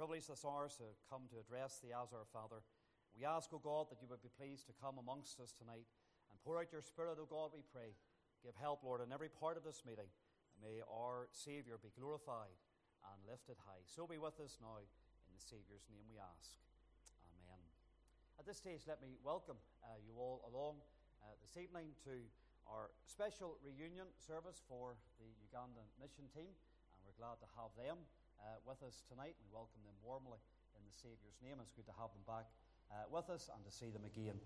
privilege this hour to come to address thee as our Father. We ask, O God, that you would be pleased to come amongst us tonight and pour out your Spirit, O God, we pray. Give help, Lord, in every part of this meeting. And may our Saviour be glorified and lifted high. So be with us now. In the Saviour's name we ask. Amen. At this stage, let me welcome you all along this evening to our special reunion service for the Ugandan mission team. And we're glad to have them with us tonight. We welcome them warmly in the Saviour's name. It's good to have them back with us and to see them again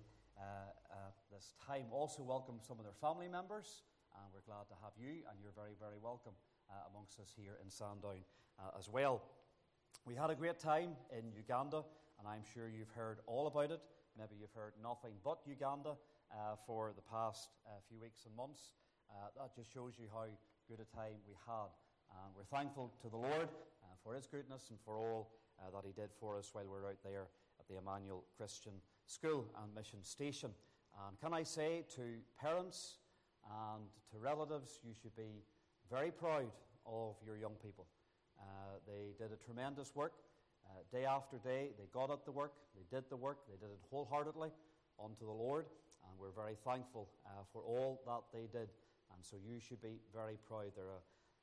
this time. Also welcome some of their family members, and we're glad to have you, and you're very, very welcome amongst us here in Sandown as well. We had a great time in Uganda, and I'm sure you've heard all about it. Maybe you've heard nothing but Uganda for the past few weeks and months. That just shows you how good a time we had. And we're thankful to the Lord for his goodness and for all that he did for us while we were out there at the Emmanuel Christian School and Mission Station. And can I say to parents and to relatives, you should be very proud of your young people. They did a tremendous work. Day after day, they got at the work, they did the work, they did it wholeheartedly unto the Lord. And we're very thankful for all that they did. And so you should be very proud. They're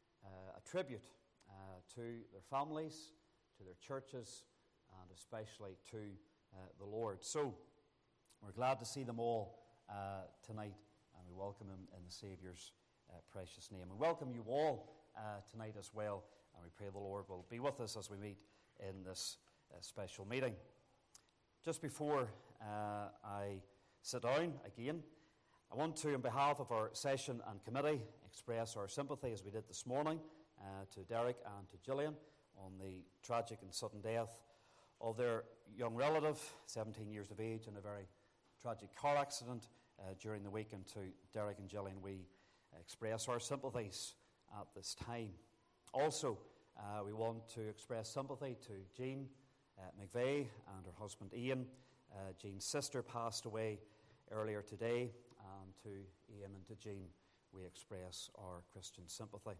a tribute to their families, to their churches, and especially to the Lord. So we're glad to see them all tonight, and we welcome them in the Saviour's precious name. We welcome you all tonight as well, and we pray the Lord will be with us as we meet in this special meeting. Just before I sit down again, I want to, on behalf of our session and committee, express our sympathy, as we did this morning, to Derek and to Gillian on the tragic and sudden death of their young relative, 17 years of age, in a very tragic car accident during the week. And to Derek and Gillian, we express our sympathies at this time. Also, we want to express sympathy to Jean McVeigh and her husband Ian. Jean's sister passed away earlier today, and to Ian and to Jean, we express our Christian sympathy.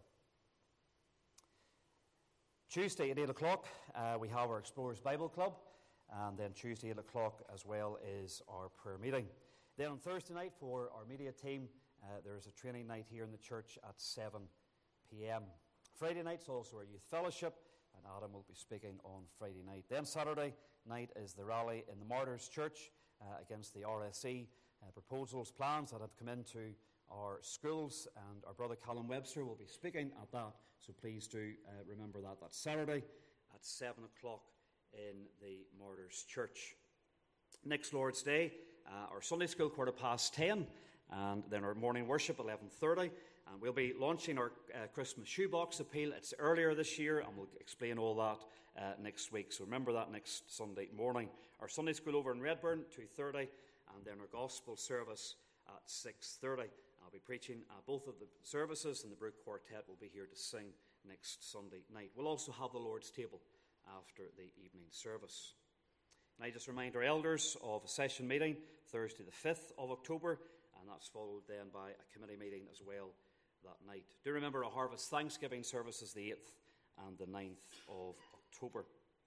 Tuesday at 8 o'clock, we have our Explorers Bible Club, and then Tuesday at 8 o'clock as well is our prayer meeting. Then on Thursday night for our media team, there is a training night here in the church at 7 p.m. Friday night's also our youth fellowship, and Adam will be speaking on Friday night. Then Saturday night is the rally in the Martyrs Church against the RSE proposals, plans that have come into our schools, and our brother Callum Webster will be speaking at that, so please do remember that. That's Saturday at 7 o'clock in the Martyrs Church. Next Lord's Day, our Sunday school 10:15, and then our morning worship 11:30, and we'll be launching our Christmas shoebox appeal. It's earlier this year, and we'll explain all that next week, so remember that next Sunday morning. Our Sunday school over in Redburn, 2:30, and then our gospel service at 6:30. I'll be preaching both of the services, and the Brook Quartet will be here to sing next Sunday night. We'll also have the Lord's table after the evening service. And I just remind our elders of a session meeting Thursday the 5th of October, and that's followed then by a committee meeting as well that night. Do remember our Harvest Thanksgiving services the 8th and the 9th of October.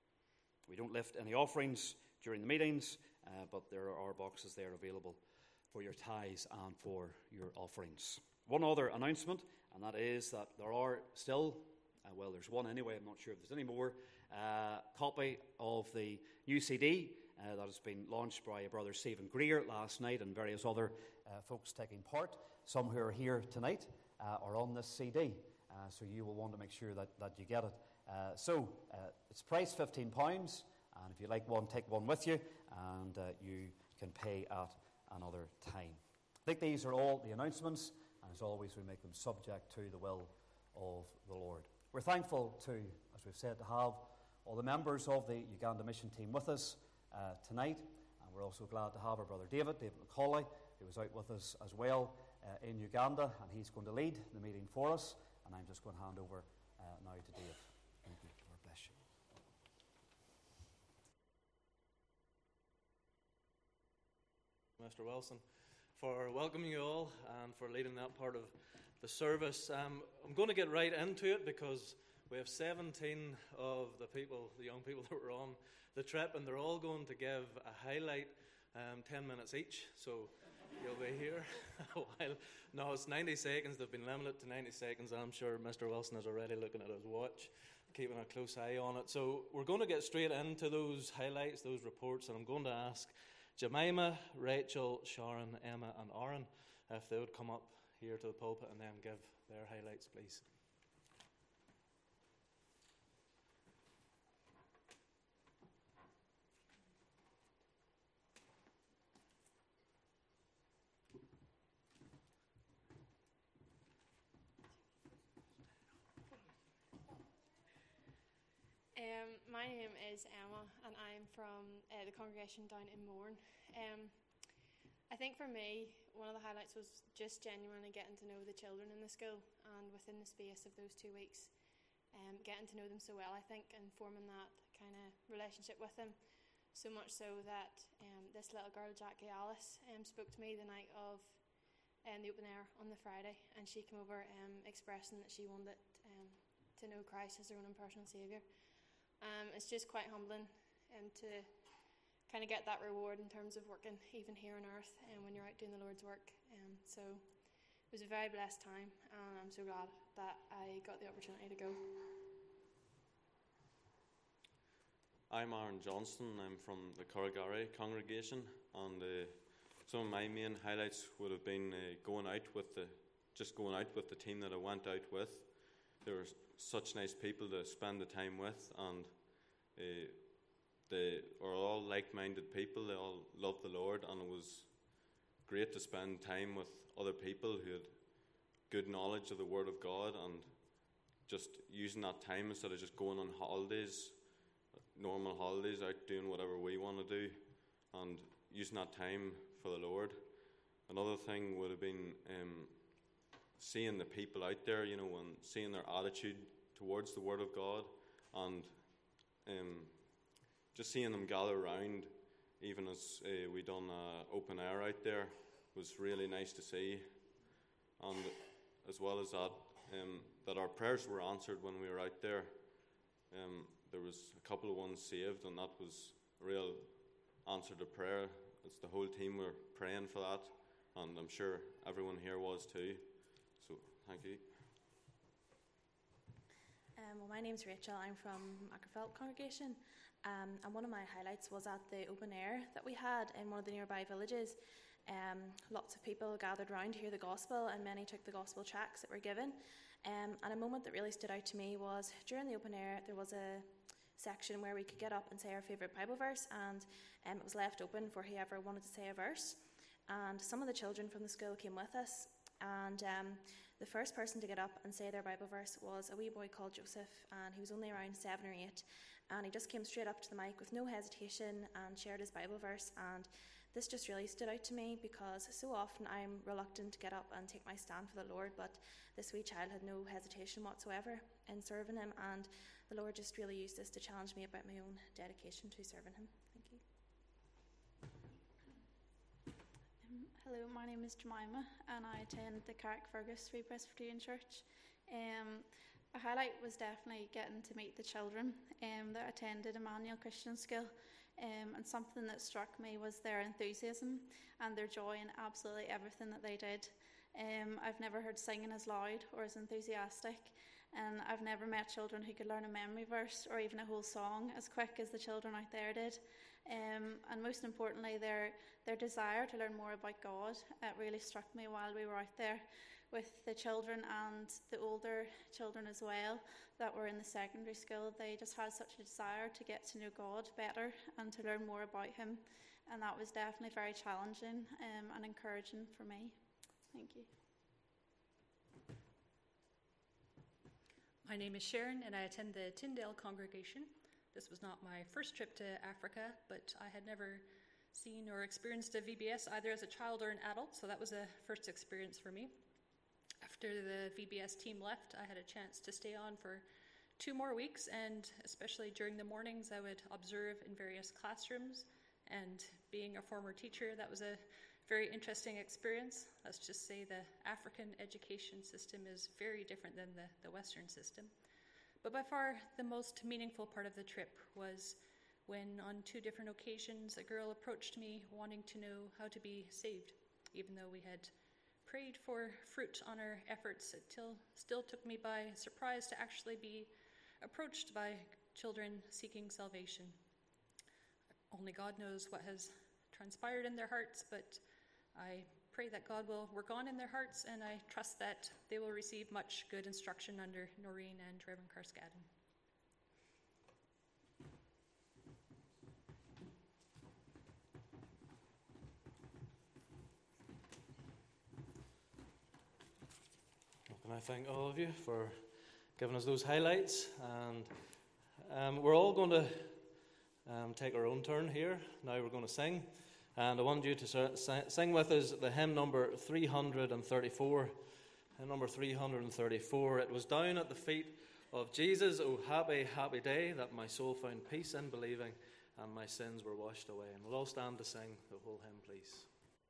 We don't lift any offerings during the meetings, but there are boxes there available for your tithes and for your offerings. One other announcement, and that is that there are still, there's one anyway, I'm not sure if there's any more, copy of the new CD that has been launched by Brother Stephen Greer last night, and various other folks taking part. Some who are here tonight are on this CD, so you will want to make sure that you get it. So it's priced £15, and if you like one, take one with you, and you can pay at another time. I think these are all the announcements, and as always we make them subject to the will of the Lord. We're thankful to, as we've said, to have all the members of the Uganda mission team with us tonight, and we're also glad to have our brother David McCauley, who was out with us as well in Uganda, and he's going to lead the meeting for us, and I'm just going to hand over now to Dave. Thank you. Lord bless you. Mr. Wilson, for welcoming you all and for leading that part of the service. I'm going to get right into it because We have 17 of the young people that were on the trip, and they're all going to give a highlight, 10 minutes each. So you'll be here a while. No, it's 90 seconds. They've been limited to 90 seconds. I'm sure Mr. Wilson is already looking at his watch, keeping a close eye on it. So we're going to get straight into those highlights, those reports, and I'm going to ask Jemima, Rachel, Sharon, Emma, and Aaron if they would come up here to the pulpit and then give their highlights, please. My name is Emma, and I'm from the congregation down in Mourne. I think for me, one of the highlights was just genuinely getting to know the children in the school, and within the space of those 2 weeks, getting to know them so well, I think, and forming that kind of relationship with them. So much so that this little girl, Jackie Alice, spoke to me the night of the open air on the Friday, and she came over expressing that she wanted to know Christ as her own personal saviour. It's just quite humbling to kind of get that reward in terms of working even here on earth and when you're out doing the Lord's work. So it was a very blessed time, and I'm so glad that I got the opportunity to go. I'm Aaron Johnston. I'm from the Corrigary congregation, and some of my main highlights would have been going out with the team that I went out with. There were such nice people to spend the time with, and they are all like-minded people. They all love the Lord, and it was great to spend time with other people who had good knowledge of the Word of God, and just using that time instead of just going on holidays, normal holidays, out doing whatever we want to do, and using that time for the Lord. Another thing would have been seeing the people out there, and seeing their attitude towards the Word of God, and just seeing them gather around, even as we done open air out there, was really nice to see. And as well as that, that our prayers were answered when we were out there. There was a couple of ones saved, and that was a real answer to prayer. It's the whole team were praying for that, and I'm sure everyone here was too. So, thank you. Well, my name's Rachel. I'm from Mackerfelt congregation, and one of my highlights was at the open air that we had in one of the nearby villages. Lots of people gathered round to hear the gospel, and many took the gospel tracts that were given. And a moment that really stood out to me was during the open air, there was a section where we could get up and say our favourite Bible verse, and it was left open for whoever wanted to say a verse. And some of the children from the school came with us, and the first person to get up and say their Bible verse was a wee boy called Joseph, and he was only around 7 or 8, and he just came straight up to the mic with no hesitation and shared his Bible verse. And this just really stood out to me, because so often I'm reluctant to get up and take my stand for the Lord, but this wee child had no hesitation whatsoever in serving him, and the Lord just really used this to challenge me about my own dedication to serving him. Thank you. Hello, my name is Jemima, and I attend the Carrickfergus Free Presbyterian Church. A highlight was definitely getting to meet the children that attended Emmanuel Christian School, and something that struck me was their enthusiasm and their joy in absolutely everything that they did. I've never heard singing as loud or as enthusiastic, and I've never met children who could learn a memory verse or even a whole song as quick as the children out there did. And most importantly, their desire to learn more about God really struck me while we were out there with the children and the older children as well that were in the secondary school. They just had such a desire to get to know God better and to learn more about him, and that was definitely very challenging and encouraging for me. Thank you. My name is Sharon, and I attend the Tyndale congregation. This was not my first trip to Africa, but I had never seen or experienced a VBS either as a child or an adult, so that was a first experience for me. After the VBS team left, I had a chance to stay on for 2 more weeks, and especially during the mornings, I would observe in various classrooms. And being a former teacher, that was a very interesting experience. Let's just say the African education system is very different than the Western system. But by far the most meaningful part of the trip was when on 2 different occasions a girl approached me wanting to know how to be saved. Even though we had prayed for fruit on our efforts, it still took me by surprise to actually be approached by children seeking salvation. Only God knows what has transpired in their hearts, but I pray that God will work on in their hearts, and I trust that they will receive much good instruction under Noreen and Reverend Carscadden. Can I thank all of you for giving us those highlights? And we're all going to take our own turn here. Now we're going to sing. And I want you to sing with us the hymn number 334. Hymn number 334. It was down at the feet of Jesus, oh happy, happy day, that my soul found peace in believing, and my sins were washed away. And we'll all stand to sing the whole hymn, please.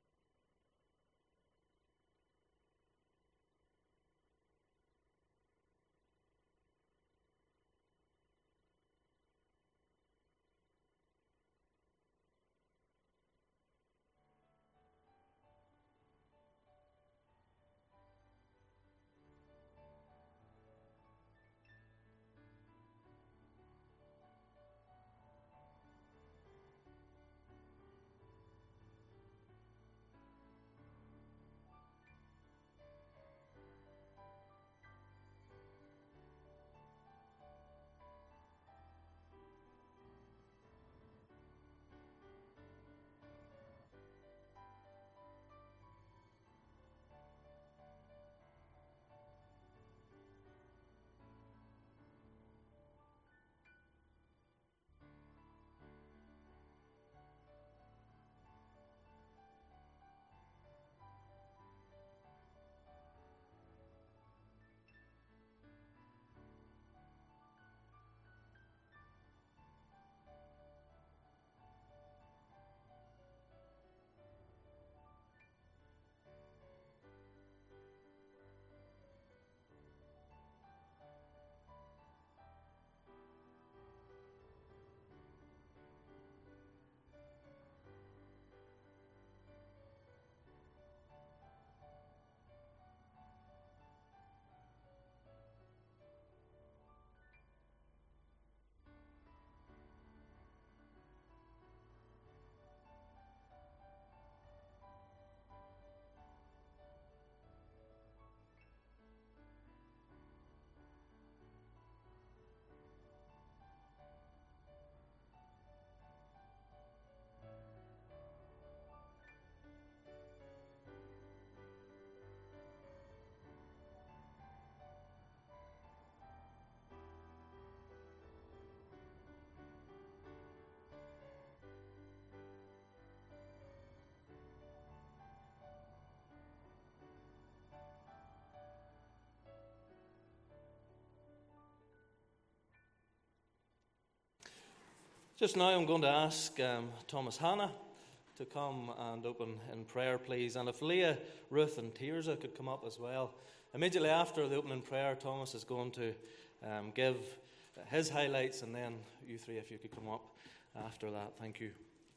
Just now I'm going to ask Thomas Hannah to come and open in prayer, please. And if Leah, Ruth and Tirza could come up as well. Immediately after the opening prayer, Thomas is going to give his highlights, and then you three, if you could come up after that. Thank you.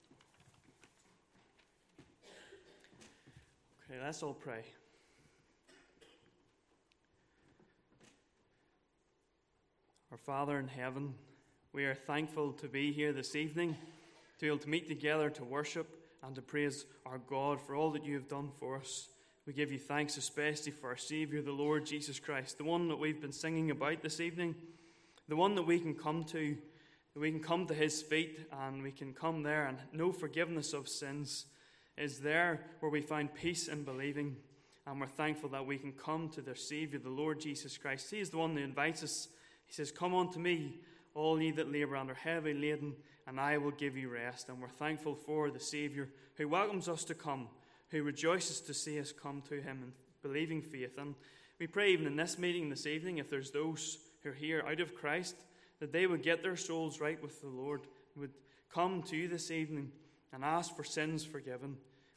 Okay, let's all pray. Our Father in heaven, we are thankful to be here this evening, to be able to meet together to worship and to praise our God for all that you have done for us. We give you thanks especially for our Saviour, the Lord Jesus Christ, the one that we've been singing about this evening, the one that we can come to, his feet, and we can come there and know forgiveness of sins is there where we find peace in believing. And we're thankful that we can come to their Saviour, the Lord Jesus Christ. He is the one that invites us. He says, "Come unto me, all ye that labour and are heavy laden, and I will give you rest." And we're thankful for the Saviour who welcomes us to come, who rejoices to see us come to him in believing faith. And we pray even in this meeting this evening, if there's those who are here out of Christ, that they would get their souls right with the Lord, would come to you this evening and ask for sins forgiven.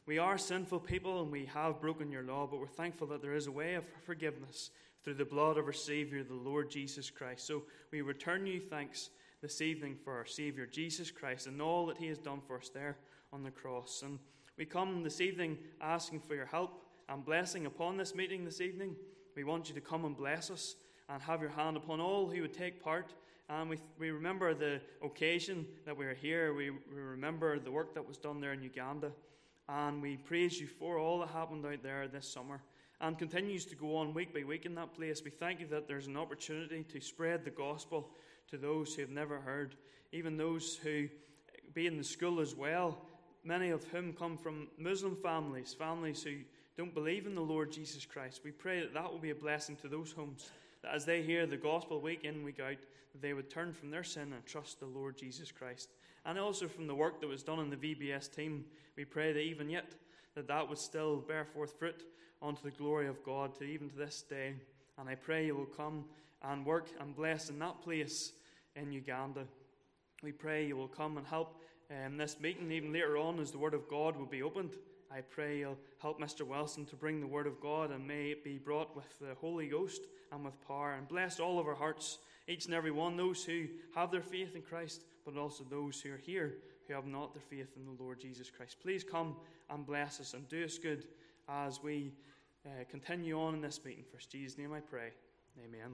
We are sinful people and we have broken your law, but we're thankful that there is a way of forgiveness through the blood of our Saviour, the Lord Jesus Christ. So we return you thanks this evening for our Saviour, Jesus Christ, and all that he has done for us there on the cross. And we come this evening asking for your help and blessing upon this meeting this evening. We want you to come and bless us and have your hand upon all who would take part. And we remember the occasion that we are here. We remember the work that was done there in Uganda. And we praise you for all that happened out there this summer and continues to go on week by week in that place. We thank you that there's an opportunity to spread the gospel to those who have never heard, even those who be in the school as well, many of whom come from Muslim families who don't believe in the Lord Jesus Christ. We pray that that will be a blessing to those homes, that as they hear the gospel week in, week out, that they would turn from their sin and trust the Lord Jesus Christ. And also from the work that was done in the VBS team, we pray that even yet, that would still bear forth fruit unto the glory of God even to this day. And I pray you will come and work and bless in that place in Uganda. We pray you will come and help this meeting even later on as the Word of God will be opened. I pray you'll help Mr. Wilson to bring the Word of God, and may it be brought with the Holy Ghost and with power. And bless all of our hearts, each and every one, those who have their faith in Christ, but also those who are here who have not their faith in the Lord Jesus Christ. Please come and bless us and do us good as we continue on in this meeting. For Jesus' name I pray. Amen.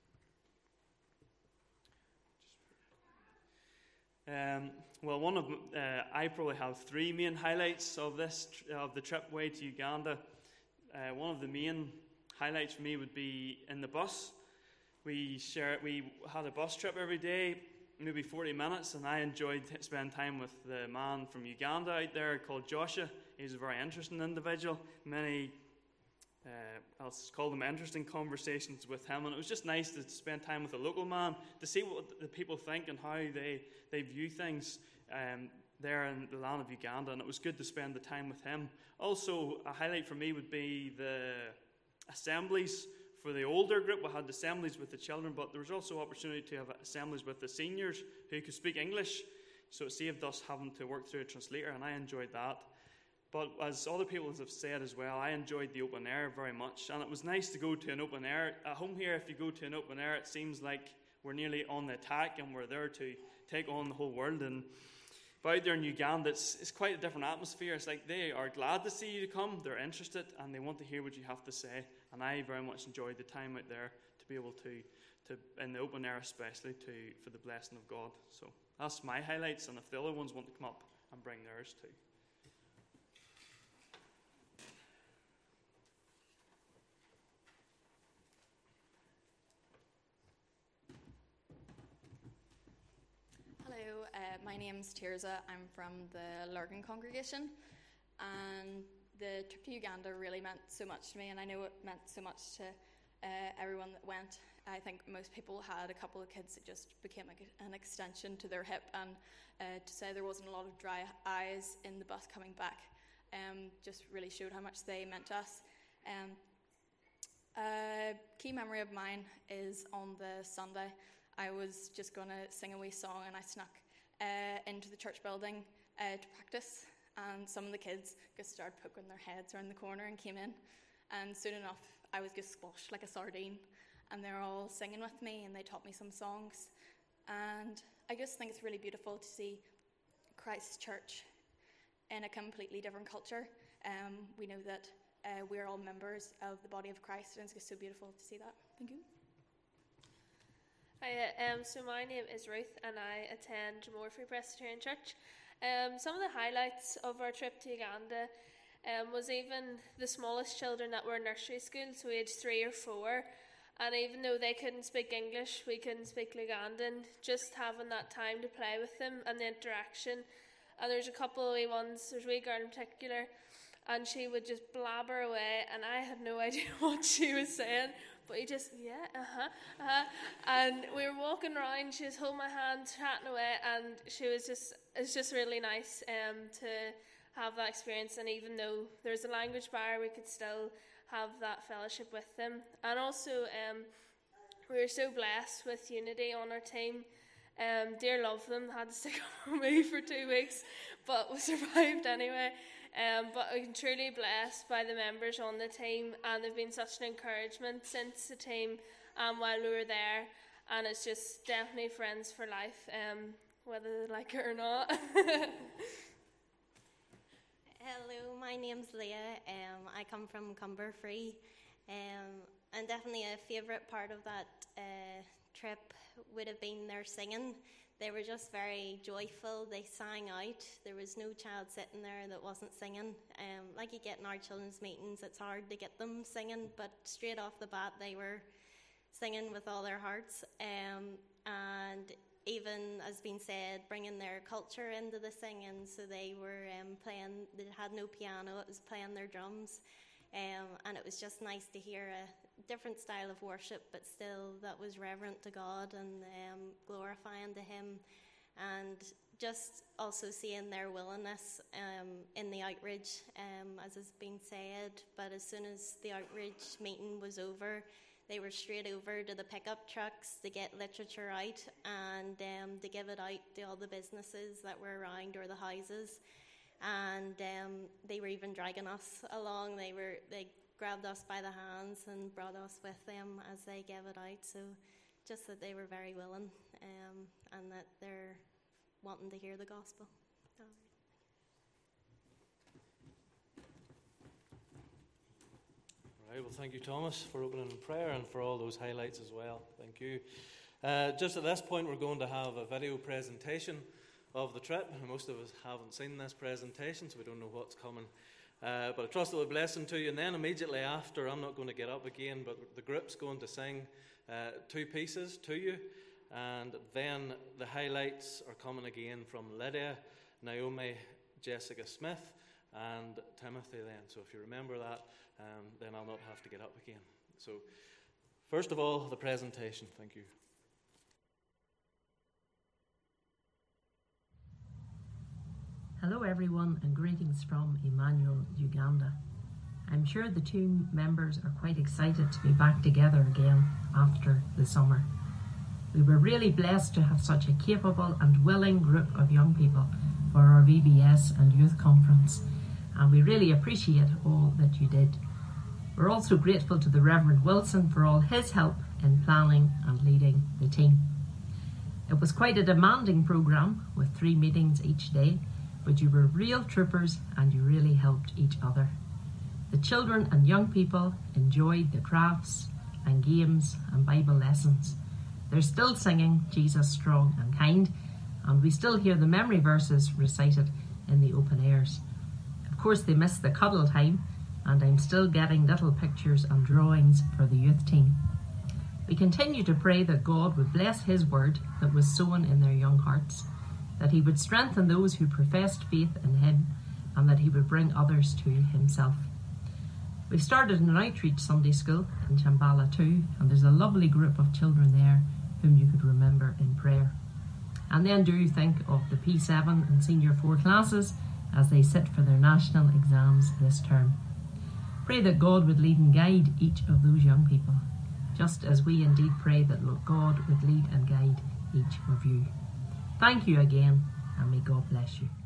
Well, I probably have three main highlights of the trip away to Uganda. One of the main highlights for me would be in the bus. We had a bus trip every day, maybe 40 minutes, and I enjoyed spending time with the man from Uganda out there called Joshua. He's a very interesting individual. I'll call them interesting conversations with him, and it was just nice to spend time with a local man to see what the people think and how they view things there in the land of Uganda, and it was good to spend the time with him. Also, a highlight for me would be the assemblies for the older group. We had assemblies with the children, but there was also opportunity to have assemblies with the seniors who could speak English, so it saved us having to work through a translator, and I enjoyed that. But as other people have said as well, I enjoyed the open air very much, and it was nice to go to an open air. At home here, if you go to an open air, it seems like we're nearly on the attack and we're there to take on the whole world. But out there in Uganda, it's quite a different atmosphere. It's like they are glad to see you come, they're interested, and they want to hear what you have to say. And I very much enjoyed the time out there to be able to in the open air especially, for the blessing of God. So that's my highlights, and if the other ones want to come up and bring theirs too. Hello, my name's Tirza. I'm from the Lurgan congregation, and the trip to Uganda really meant so much to me, and I know it meant so much to everyone that went. I think most people had a couple of kids that just became like an extension to their hip, and to say there wasn't a lot of dry eyes in the bus coming back just really showed how much they meant to us. A key memory of mine is on the Sunday. I was just going to sing a wee song, and I snuck into the church building to practice, and some of the kids just started poking their heads around the corner and came in, and soon enough I was just squashed like a sardine, and they're all singing with me, and they taught me some songs, and I just think it's really beautiful to see Christ's church in a completely different culture. We know that we're all members of the body of Christ, and it's just so beautiful to see that. Thank you. Hi, so my name is Ruth, and I attend Moore Free Presbyterian Church. Some of the highlights of our trip to Uganda was even the smallest children that were in nursery school, so age 3 or 4, and even though they couldn't speak English, we couldn't speak Ugandan, just having that time to play with them and the interaction. And there's a couple of wee ones, there's a wee girl in particular, and she would just blabber away, and I had no idea what she was saying. But he just, and we were walking around, she was holding my hand, chatting away, and it's just really nice to have that experience. And even though there's a language barrier, we could still have that fellowship with them. And also, we were so blessed with unity on our team. Dear love them, had to stick up with me for 2 weeks, but we survived anyway. But I'm truly blessed by the members on the team, and they've been such an encouragement since the team while we were there, and it's just definitely friends for life, whether they like it or not. Hello, my name's Leah. I come from Cumberfree, and definitely a favourite part of that trip would have been their singing. They were just very joyful. They sang out. There was no child sitting there that wasn't singing. Like you get in our children's meetings, it's hard to get them singing, but straight off the bat, they were singing with all their hearts. And even, as been said, bringing their culture into the singing. So they were playing, they had no piano, it was playing their drums. And it was just nice to hear a different style of worship, but still that was reverent to God and glorifying to Him. And just also seeing their willingness in the outreach, as has been said. But as soon as the outreach meeting was over, they were straight over to the pickup trucks to get literature out and to give it out to all the businesses that were around, or the houses. And they were even dragging us along. They grabbed us by the hands and brought us with them as they gave it out. So just that they were very willing, and that they're wanting to hear the gospel. Right, well, thank you, Thomas, for opening in prayer and for all those highlights as well. Thank you. Just at this point, we're going to have a video presentation of the trip. Most of us haven't seen this presentation, so we don't know what's coming. But I trust it will be a blessing to you. And then immediately after, I'm not going to get up again, but the group's going to sing 2 pieces to you. And then the highlights are coming again from Lydia, Naomi, Jessica Smith, and Timothy then. So if you remember that, then I'll not have to get up again. So first of all, the presentation. Thank you. Hello everyone, and greetings from Emmanuel, Uganda. I'm sure the team members are quite excited to be back together again after the summer. We were really blessed to have such a capable and willing group of young people for our VBS and youth conference, and we really appreciate all that you did. We're also grateful to the Reverend Wilson for all his help in planning and leading the team. It was quite a demanding programme with 3 meetings each day, but you were real troopers and you really helped each other. The children and young people enjoyed the crafts and games and Bible lessons. They're still singing Jesus Strong and Kind, and we still hear the memory verses recited in the open airs. Of course, they missed the cuddle time, and I'm still getting little pictures and drawings for the youth team. We continue to pray that God would bless His word that was sown in their young hearts, that He would strengthen those who professed faith in Him, and that He would bring others to Himself. We've started an outreach Sunday school in Chambala too, and there's a lovely group of children there whom you could remember in prayer. And then do think of the P7 and Senior 4 classes as they sit for their national exams this term. Pray that God would lead and guide each of those young people, just as we indeed pray that God would lead and guide each of you. Thank you again, and may God bless you.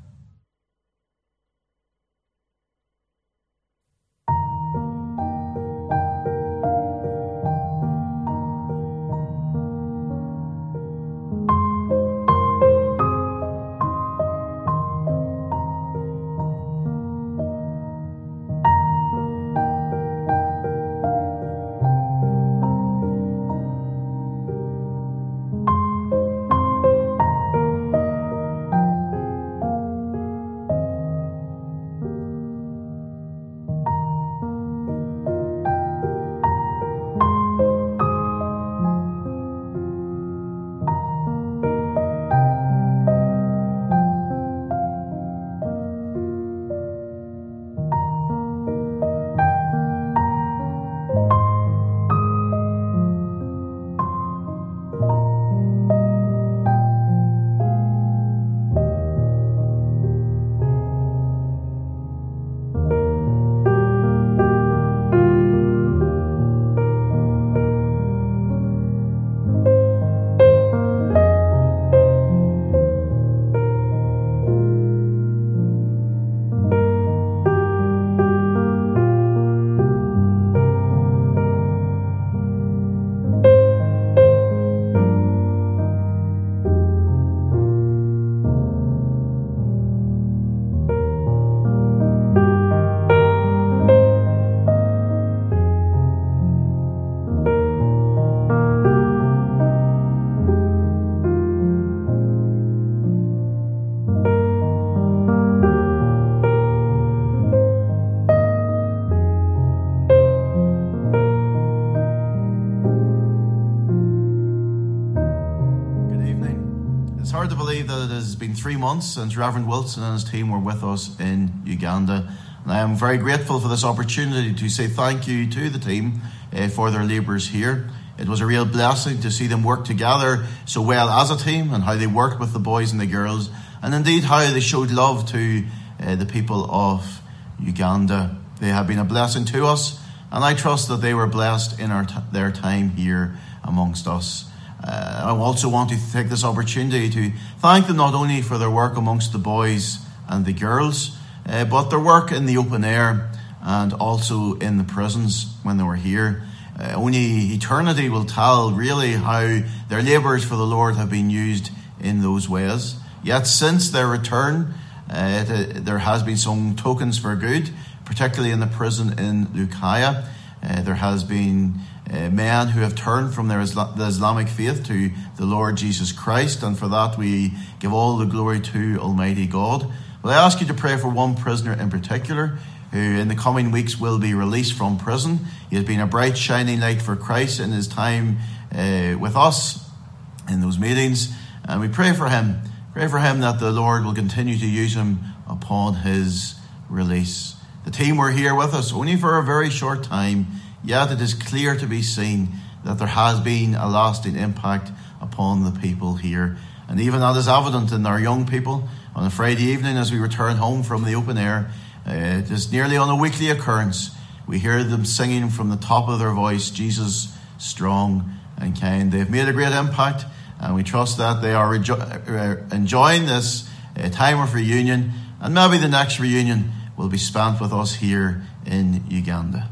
hard to believe that it has been 3 months since Reverend Wilson and his team were with us in Uganda. And I am very grateful for this opportunity to say thank you to the team for their labours here. It was a real blessing to see them work together so well as a team, and how they worked with the boys and the girls, and indeed how they showed love to the people of Uganda. They have been a blessing to us, and I trust that they were blessed in their time here amongst us. I also want to take this opportunity to thank them not only for their work amongst the boys and the girls, but their work in the open air and also in the prisons when they were here. Only eternity will tell really how their labours for the Lord have been used in those ways. Yet since their return, there has been some tokens for good, particularly in the prison in Lukaya. There has been men who have turned from the Islamic faith to the Lord Jesus Christ, and for that we give all the glory to Almighty God. But I ask you to pray for one prisoner in particular, who in the coming weeks will be released from prison. He has been a bright shining light for Christ in his time with us in those meetings, and we pray for him that the Lord will continue to use him upon his release. The team were here with us only for a very short time, yet it is clear to be seen that there has been a lasting impact upon the people here. And even that is evident in our young people. On a Friday evening as we return home from the open air, it is nearly on a weekly occurrence. We hear them singing from the top of their voice, Jesus, strong and kind. They've made a great impact, and we trust that they are enjoying this time of reunion, and maybe the next reunion will be spent with us here in Uganda.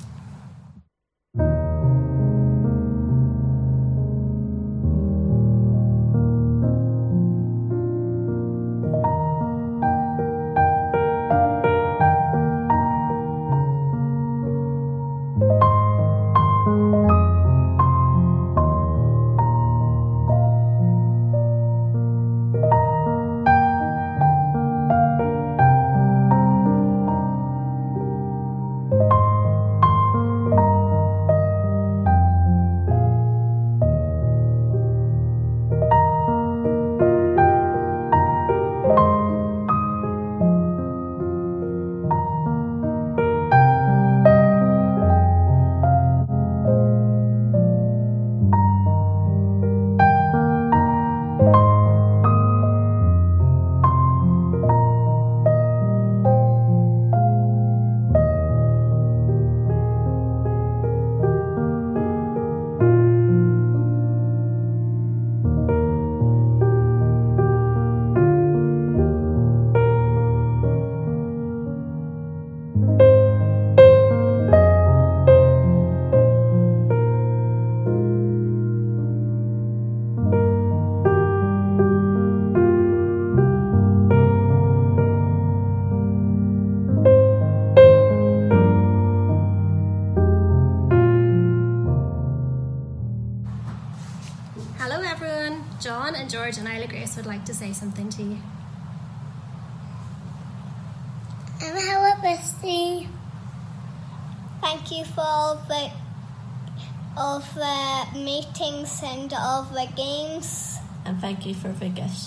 John and George and Isla Grace would like to say something to you. Hello, Christy. Thank you for all the meetings and all the games. And thank you for the gifts.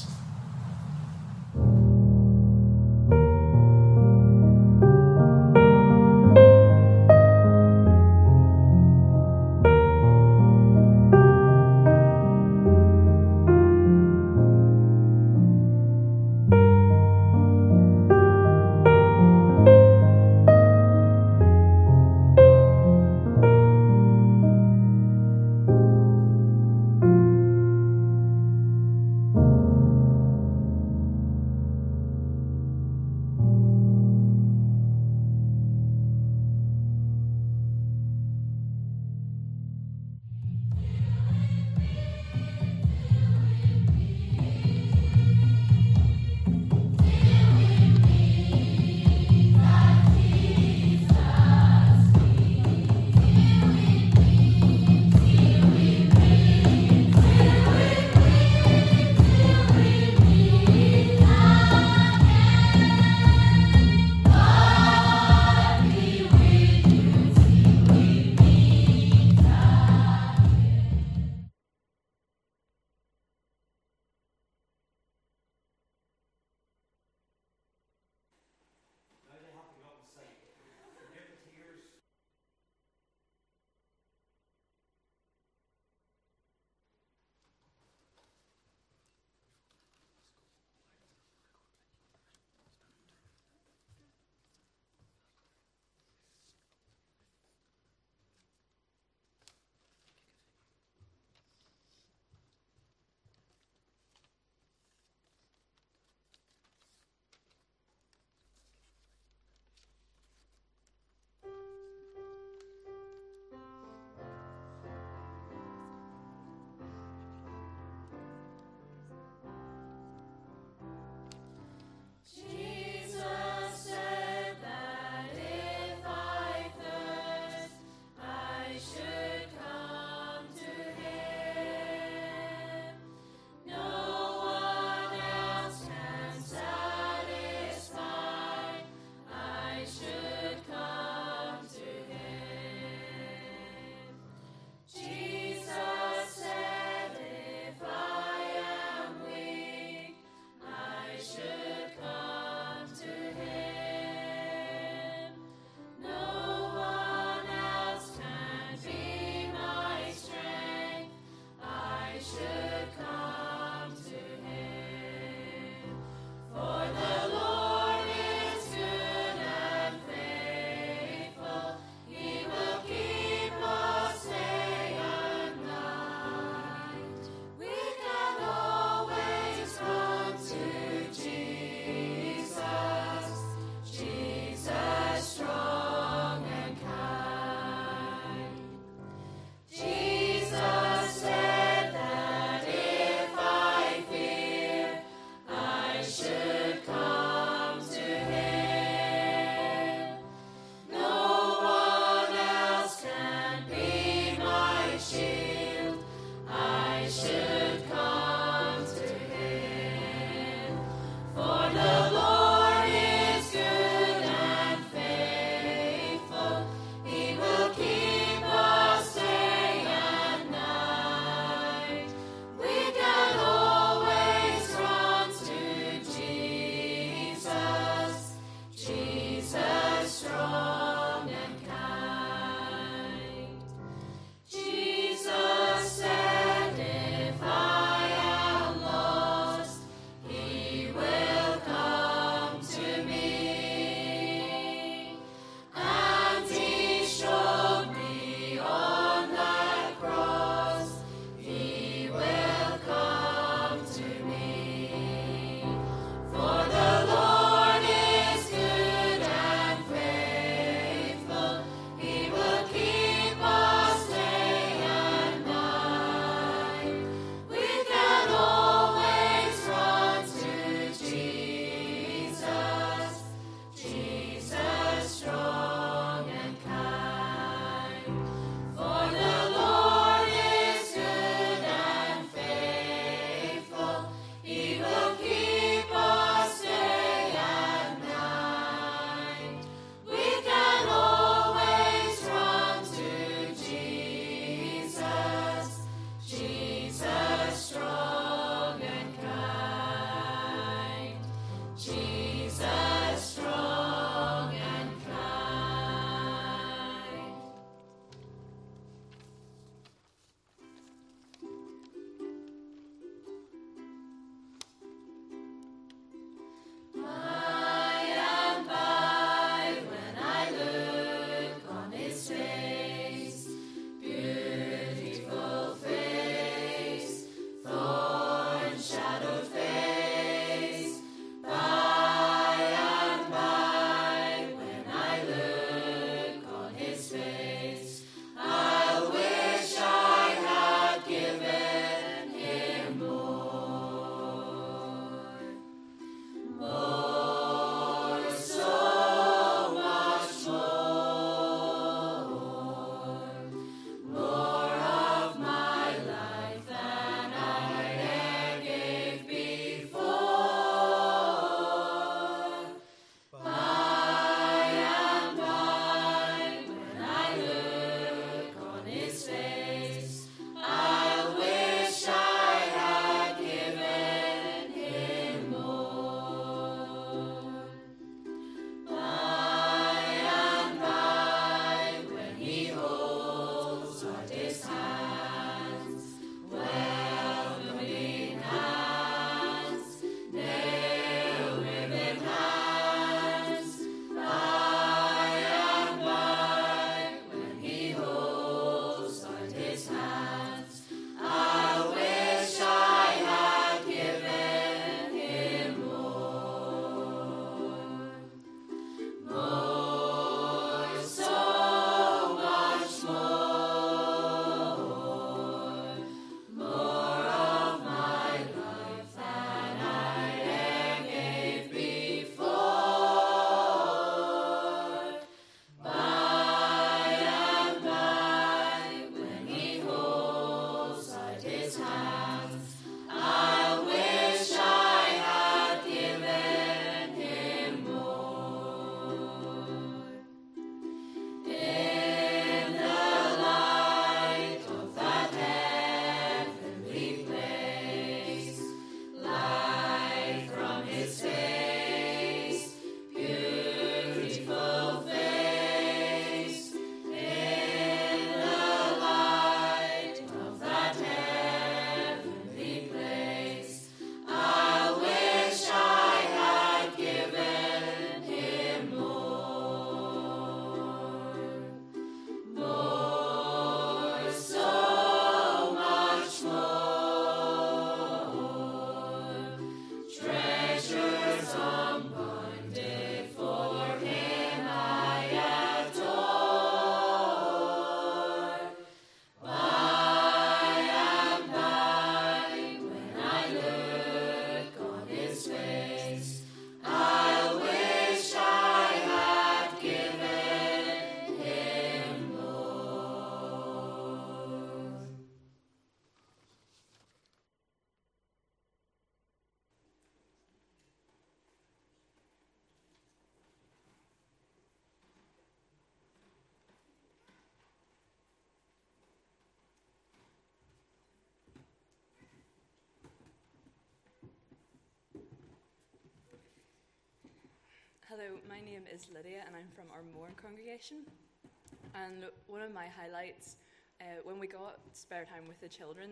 Hello, my name is Lydia and I'm from our Mourne congregation. And one of my highlights, when we got spare time with the children,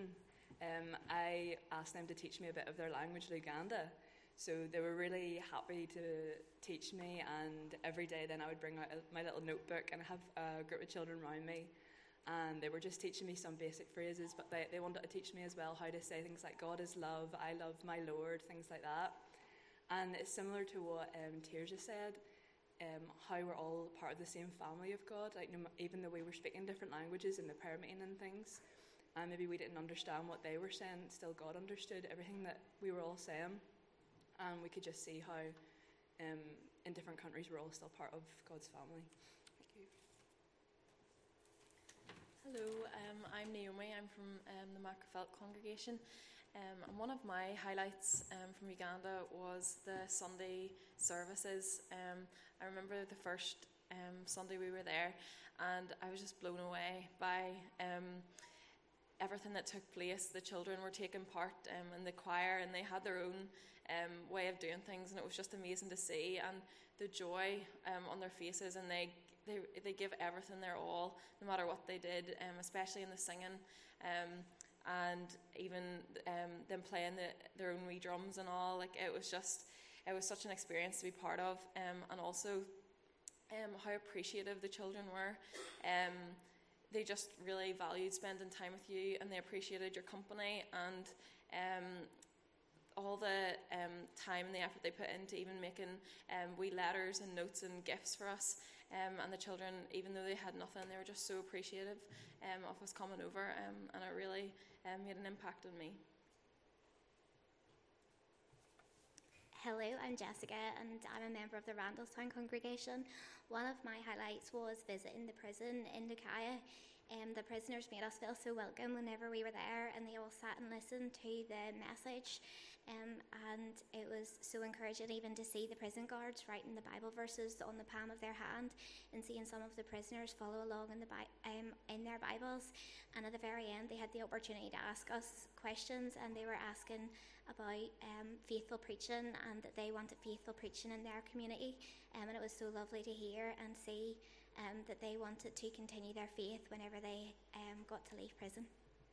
I asked them to teach me a bit of their language, Luganda. So they were really happy to teach me, and every day then I would bring out my little notebook and have a group of children around me. And they were just teaching me some basic phrases, but they wanted to teach me as well how to say things like God is love, I love my Lord, things like that. And it's similar to what Tirza said, how we're all part of the same family of God, like even though we were speaking different languages in the prayer meeting and things, and maybe we didn't understand what they were saying, still God understood everything that we were all saying, and we could just see how in different countries we're all still part of God's family. Thank you. Hello, I'm Naomi. I'm from the Macrofelt congregation. And one of my highlights from Uganda was the Sunday services. I remember the first Sunday we were there, and I was just blown away by everything that took place. The children were taking part in the choir, and they had their own way of doing things, and it was just amazing to see, and the joy on their faces, and they give everything their all, no matter what they did, especially in the singing. And even them playing their own wee drums and all, like it was such an experience to be part of, and also how appreciative the children were. They just really valued spending time with you, and they appreciated your company, and all the time and the effort they put into even making wee letters and notes and gifts for us. And the children, even though they had nothing, they were just so appreciative of us coming over, and it really made an impact on me. Hello, I'm Jessica, and I'm a member of the Randallstown congregation. One of my highlights was visiting the prison in Lukaya. The prisoners made us feel so welcome whenever we were there, and they all sat and listened to the message. And it was so encouraging even to see the prison guards writing the Bible verses on the palm of their hand, and seeing some of the prisoners follow along in their Bibles. And at the very end, they had the opportunity to ask us questions, and they were asking about faithful preaching, and that they wanted faithful preaching in their community. And it was so lovely to hear and see that they wanted to continue their faith whenever they got to leave prison.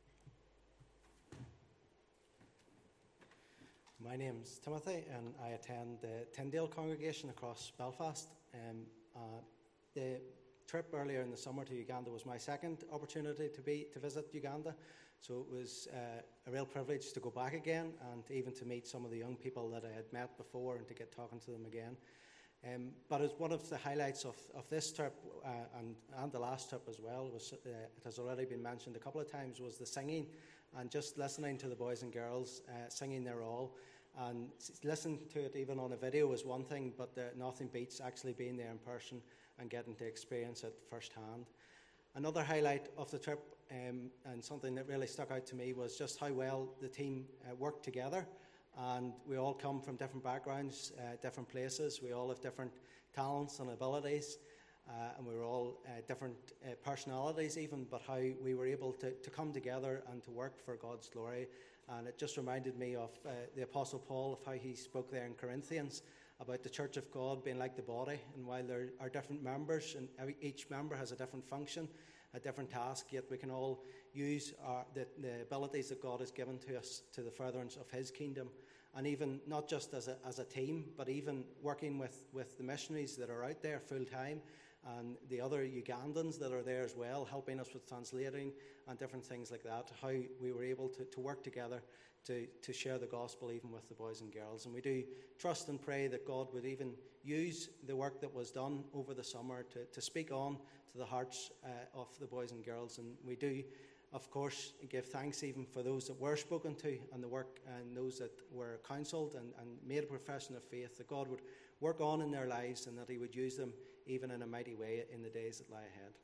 My name's Timothy, and I attend the Tyndale congregation across Belfast. The trip earlier in the summer to Uganda was my second opportunity to visit Uganda, so it was a real privilege to go back again, and even to meet some of the young people that I had met before, and to get talking to them again. But as one of the highlights of this trip, and the last trip as well, was it has already been mentioned a couple of times, was the singing, and just listening to the boys and girls singing their all. And listening to it even on a video is one thing, but nothing beats actually being there in person and getting to experience it firsthand. Another highlight of the trip, and something that really stuck out to me, was just how well the team worked together. And we all come from different backgrounds, different places. We all have different talents and abilities, and we were all different personalities even, but how we were able to come together and to work for God's glory. And it just reminded me of the Apostle Paul, of how he spoke there in Corinthians about the church of God being like the body, and while there are different members, and each member has a different function, a different task, yet we can all use the abilities that God has given to us to the furtherance of His kingdom. And even not just as a team, but even working with the missionaries that are out there full time, and the other Ugandans that are there as well, helping us with translating and different things like that, how we were able to work together to share the gospel even with the boys and girls. And we do trust and pray that God would even use the work that was done over the summer to speak on to the hearts of the boys and girls. And we do, of course, give thanks even for those that were spoken to, and the work, and those that were counselled and made a profession of faith, that God would work on in their lives, and that He would use them even in a mighty way in the days that lie ahead.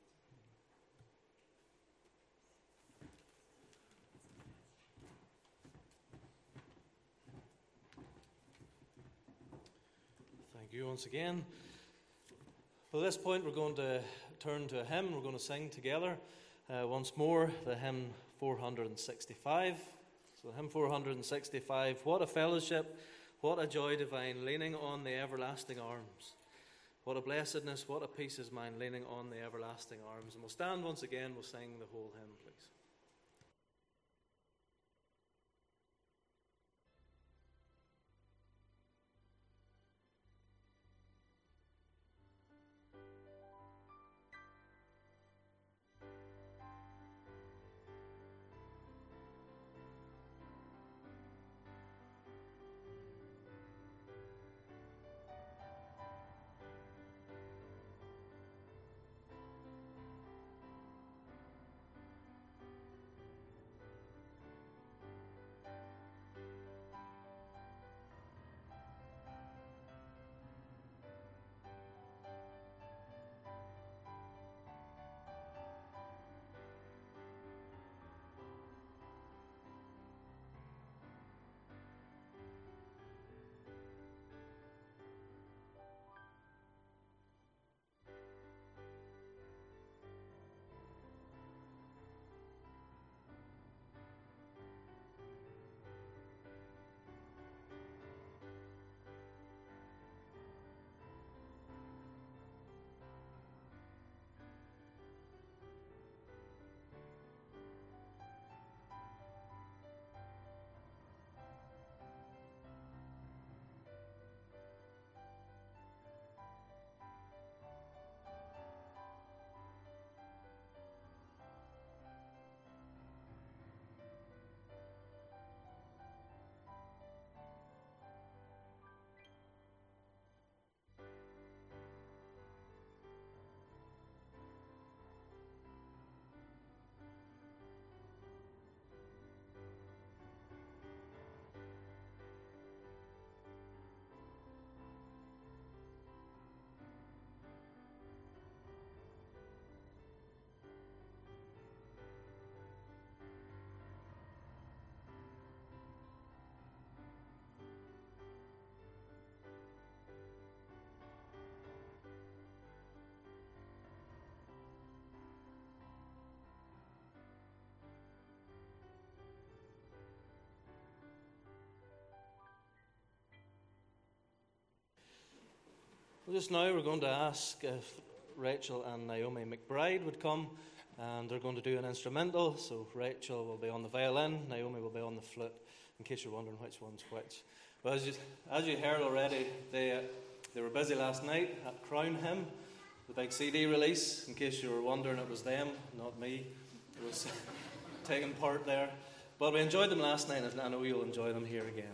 Thank you once again. Well, at this point, we're going to turn to a hymn. We're going to sing together once more the hymn 465. So, hymn 465, what a fellowship, what a joy divine, leaning on the everlasting arms. What a blessedness, what a peace is mine, leaning on the everlasting arms. And we'll stand once again, we'll sing the whole hymn, please. Well, just now we're going to ask if Rachel and Naomi McBride would come, and they're going to do an instrumental. So Rachel will be on the violin, Naomi will be on the flute, in case you're wondering which one's which. But as you heard already, they were busy last night at Crown Hymn, the big CD release. In case you were wondering, it was them, not me. It was taking part there. But we enjoyed them last night, and I know you'll enjoy them here again.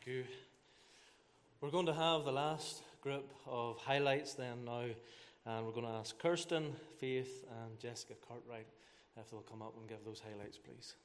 Thank you. We're going to have the last group of highlights then now, and we're going to ask Kirsten, Faith, and Jessica Cartwright if they'll come up and give those highlights, please.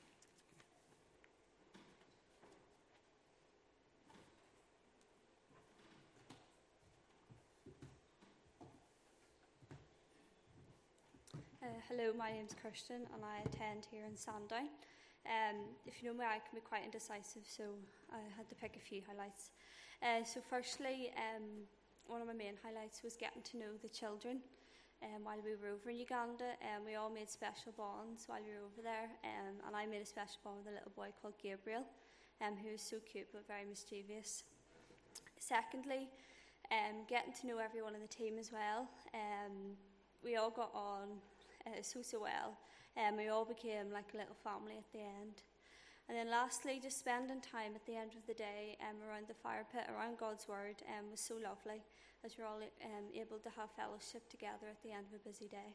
Hello, my name's Kirsten and I attend here in Sandown. If you know me, I can be quite indecisive, so I had to pick a few highlights. So firstly, one of my main highlights was getting to know the children while we were over in Uganda. We all made special bonds while we were over there, and I made a special bond with a little boy called Gabriel, who was so cute but very mischievous. Secondly, getting to know everyone in the team as well. We all got on so well, and we all became like a little family at the end. And then lastly, just spending time at the end of the day around the fire pit, around God's Word, was so lovely, as we're all able to have fellowship together at the end of a busy day.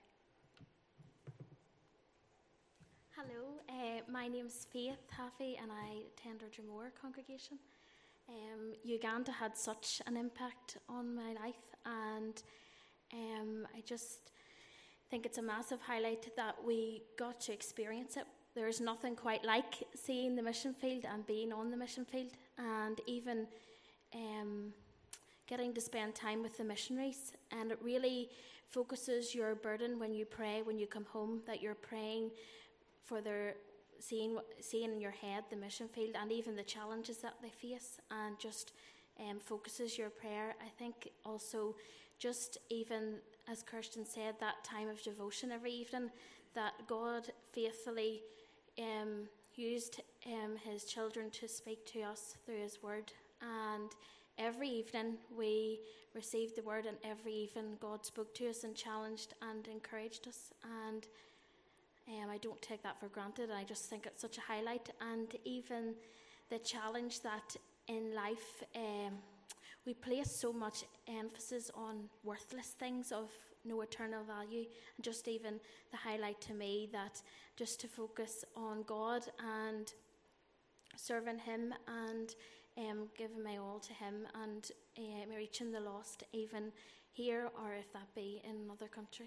Hello, my name's Faith Haffey and I attend our Drumore congregation. Uganda had such an impact on my life, and I just think it's a massive highlight that we got to experience it. There's nothing quite like seeing the mission field and being on the mission field, and even getting to spend time with the missionaries. And it really focuses your burden when you pray, when you come home, that you're praying for their seeing in your head the mission field and even the challenges that they face, and just focuses your prayer. I think also just even, as Kirsten said, that time of devotion every evening, that God faithfully used his children to speak to us through his word. And every evening we received the word, and every evening God spoke to us and challenged and encouraged us. And I don't take that for granted. I just think it's such a highlight. And even the challenge that in life we place so much emphasis on worthless things of no eternal value, and just even the highlight to me that just to focus on God and serving him and giving my all to him, and reaching the lost even here or if that be in another country.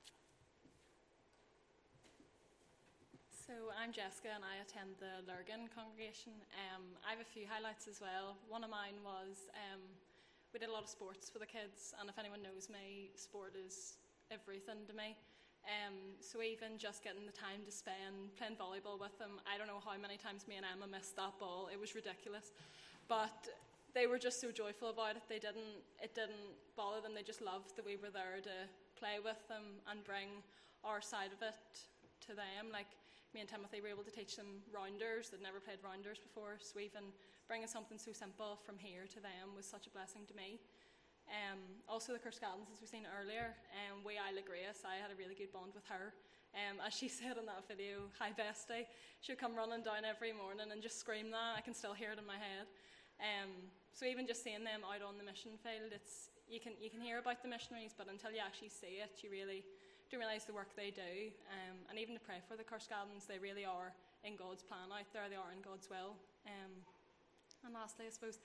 So I'm Jessica and I attend the Lurgan congregation. I have a few highlights as well. One of mine was we did a lot of sports for the kids, and if anyone knows me, sport is everything to me. So even just getting the time to spend playing volleyball with them, I don't know how many times me and Emma missed that ball. It was ridiculous. But they were just so joyful about it. It didn't bother them. They just loved that we were there to play with them and bring our side of it to them. Like, me and Timothy were able to teach them rounders. They'd never played rounders before, so even bringing something so simple from here to them was such a blessing to me. Also the Kerscadens, as we've seen earlier, Isla Grace, I had a really good bond with her. As she said in that video, "Hi bestie," she would come running down every morning and just scream that. I can still hear it in my head. So even just seeing them out on the mission field, you can hear about the missionaries, but until you actually see it, you really don't realise the work they do. And even to pray for the Kerscadens, they really are in God's plan out there. They are in God's will. And lastly, I suppose,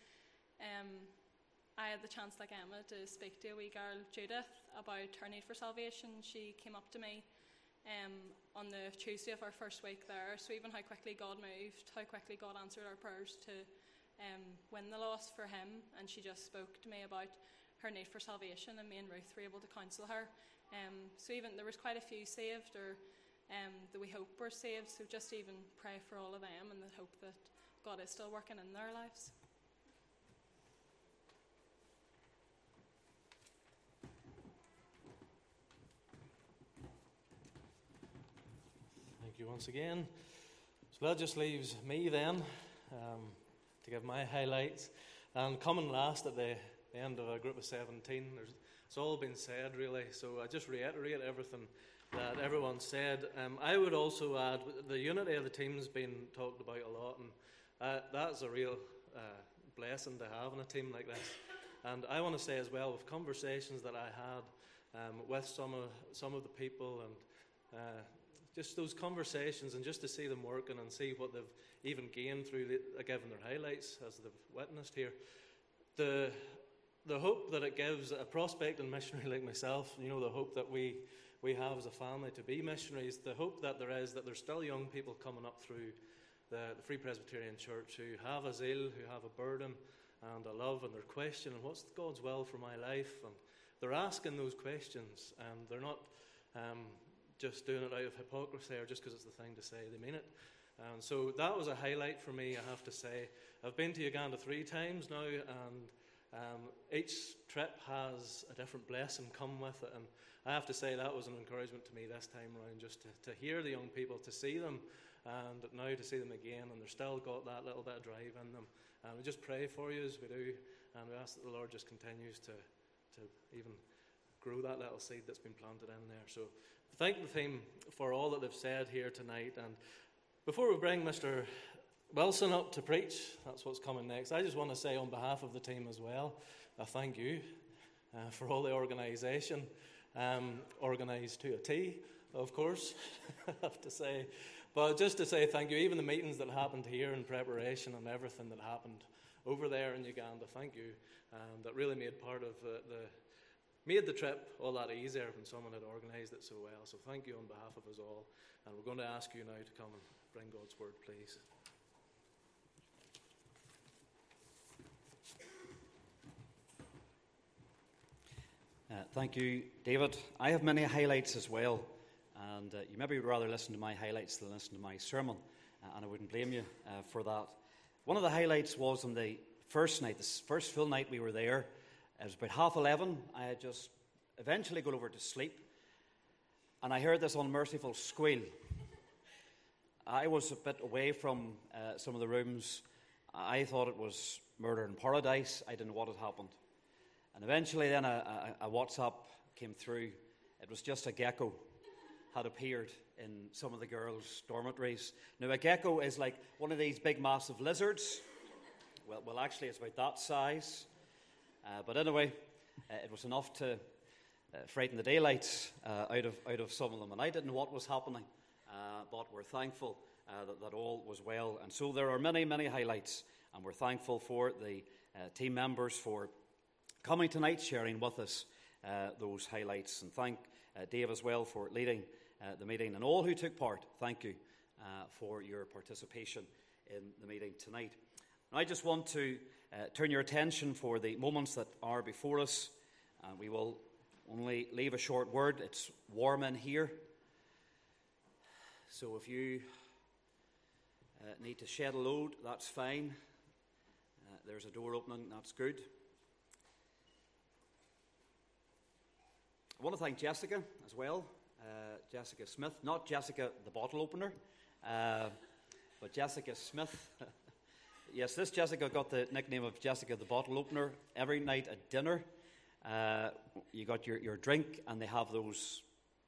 I had the chance, like Emma, to speak to a wee girl, Judith, about her need for salvation. She came up to me on the Tuesday of our first week there. So even how quickly God moved, how quickly God answered our prayers to win the lost for him. And she just spoke to me about her need for salvation, and me and Ruth were able to counsel her. So even there was quite a few saved, or that we hope were saved. So just even pray for all of them, and the hope that God is still working in their lives. Thank you once again. So that just leaves me then to give my highlights. And coming last at the end of a group of 17, it's all been said really, so I just reiterate everything that everyone said. I would also add, the unity of the team's been talked about a lot, and that's a real blessing to have in a team like this. And I want to say as well, with conversations that I had with some of the people, and just those conversations, and just to see them working and see what they've even gained through giving their highlights, as they've witnessed here. The hope that it gives a prospecting missionary like myself, the hope that we have as a family to be missionaries, the hope that there's still young people coming up through the Free Presbyterian Church who have a zeal, who have a burden and a love, and they're questioning, what's God's will for my life? And they're asking those questions, and they're not just doing it out of hypocrisy or just because it's the thing to say. They mean it. And so that was a highlight for me, I have to say. I've been to Uganda 3 times now, and each trip has a different blessing come with it. And I have to say that was an encouragement to me this time around, just to hear the young people, to see them, and now to see them again, and they're still got that little bit of drive in them. And we just pray for you as we do, and we ask that the Lord just continues to even grow that little seed that's been planted in there. So thank the team for all that they've said here tonight. And before we bring Mr. Wilson up to preach, that's what's coming next, I just want to say on behalf of the team as well, a thank you for all the organisation, organised to a T, of course, I have to say. But just to say thank you, even the meetings that happened here in preparation and everything that happened over there in Uganda, thank you. That really made part of made the trip all that easier when someone had organised it so well. So thank you on behalf of us all. And we're going to ask you now to come and bring God's word, please. Thank you, David. I have many highlights as well, and you maybe would rather listen to my highlights than listen to my sermon, and I wouldn't blame you for that. One of the highlights was on the first night, the first full night we were there. It was about 11:30. I had just eventually got over to sleep, and I heard this unmerciful squeal. I was a bit away from some of the rooms. I thought it was murder in paradise. I didn't know what had happened. And eventually then a WhatsApp came through. It was just a gecko had appeared in some of the girls' dormitories. Now, a gecko is like one of these big, massive lizards. Well, actually, it's about that size. But anyway, it was enough to frighten the daylights out of some of them. And I didn't know what was happening, but we're thankful that all was well. And so there are many, many highlights, and we're thankful for the team members for coming tonight, sharing with us those highlights. And thank Dave as well for leading the meeting. And all who took part, thank you for your participation in the meeting tonight. And I just want to turn your attention for the moments that are before us. We will only leave a short word. It's warm in here. So if you need to shed a load, that's fine. There's a door opening, that's good. I want to thank Jessica as well, Jessica Smith, not Jessica the bottle opener, but Jessica Smith. Yes, this Jessica got the nickname of Jessica the bottle opener. Every night at dinner, you got your drink, and they have those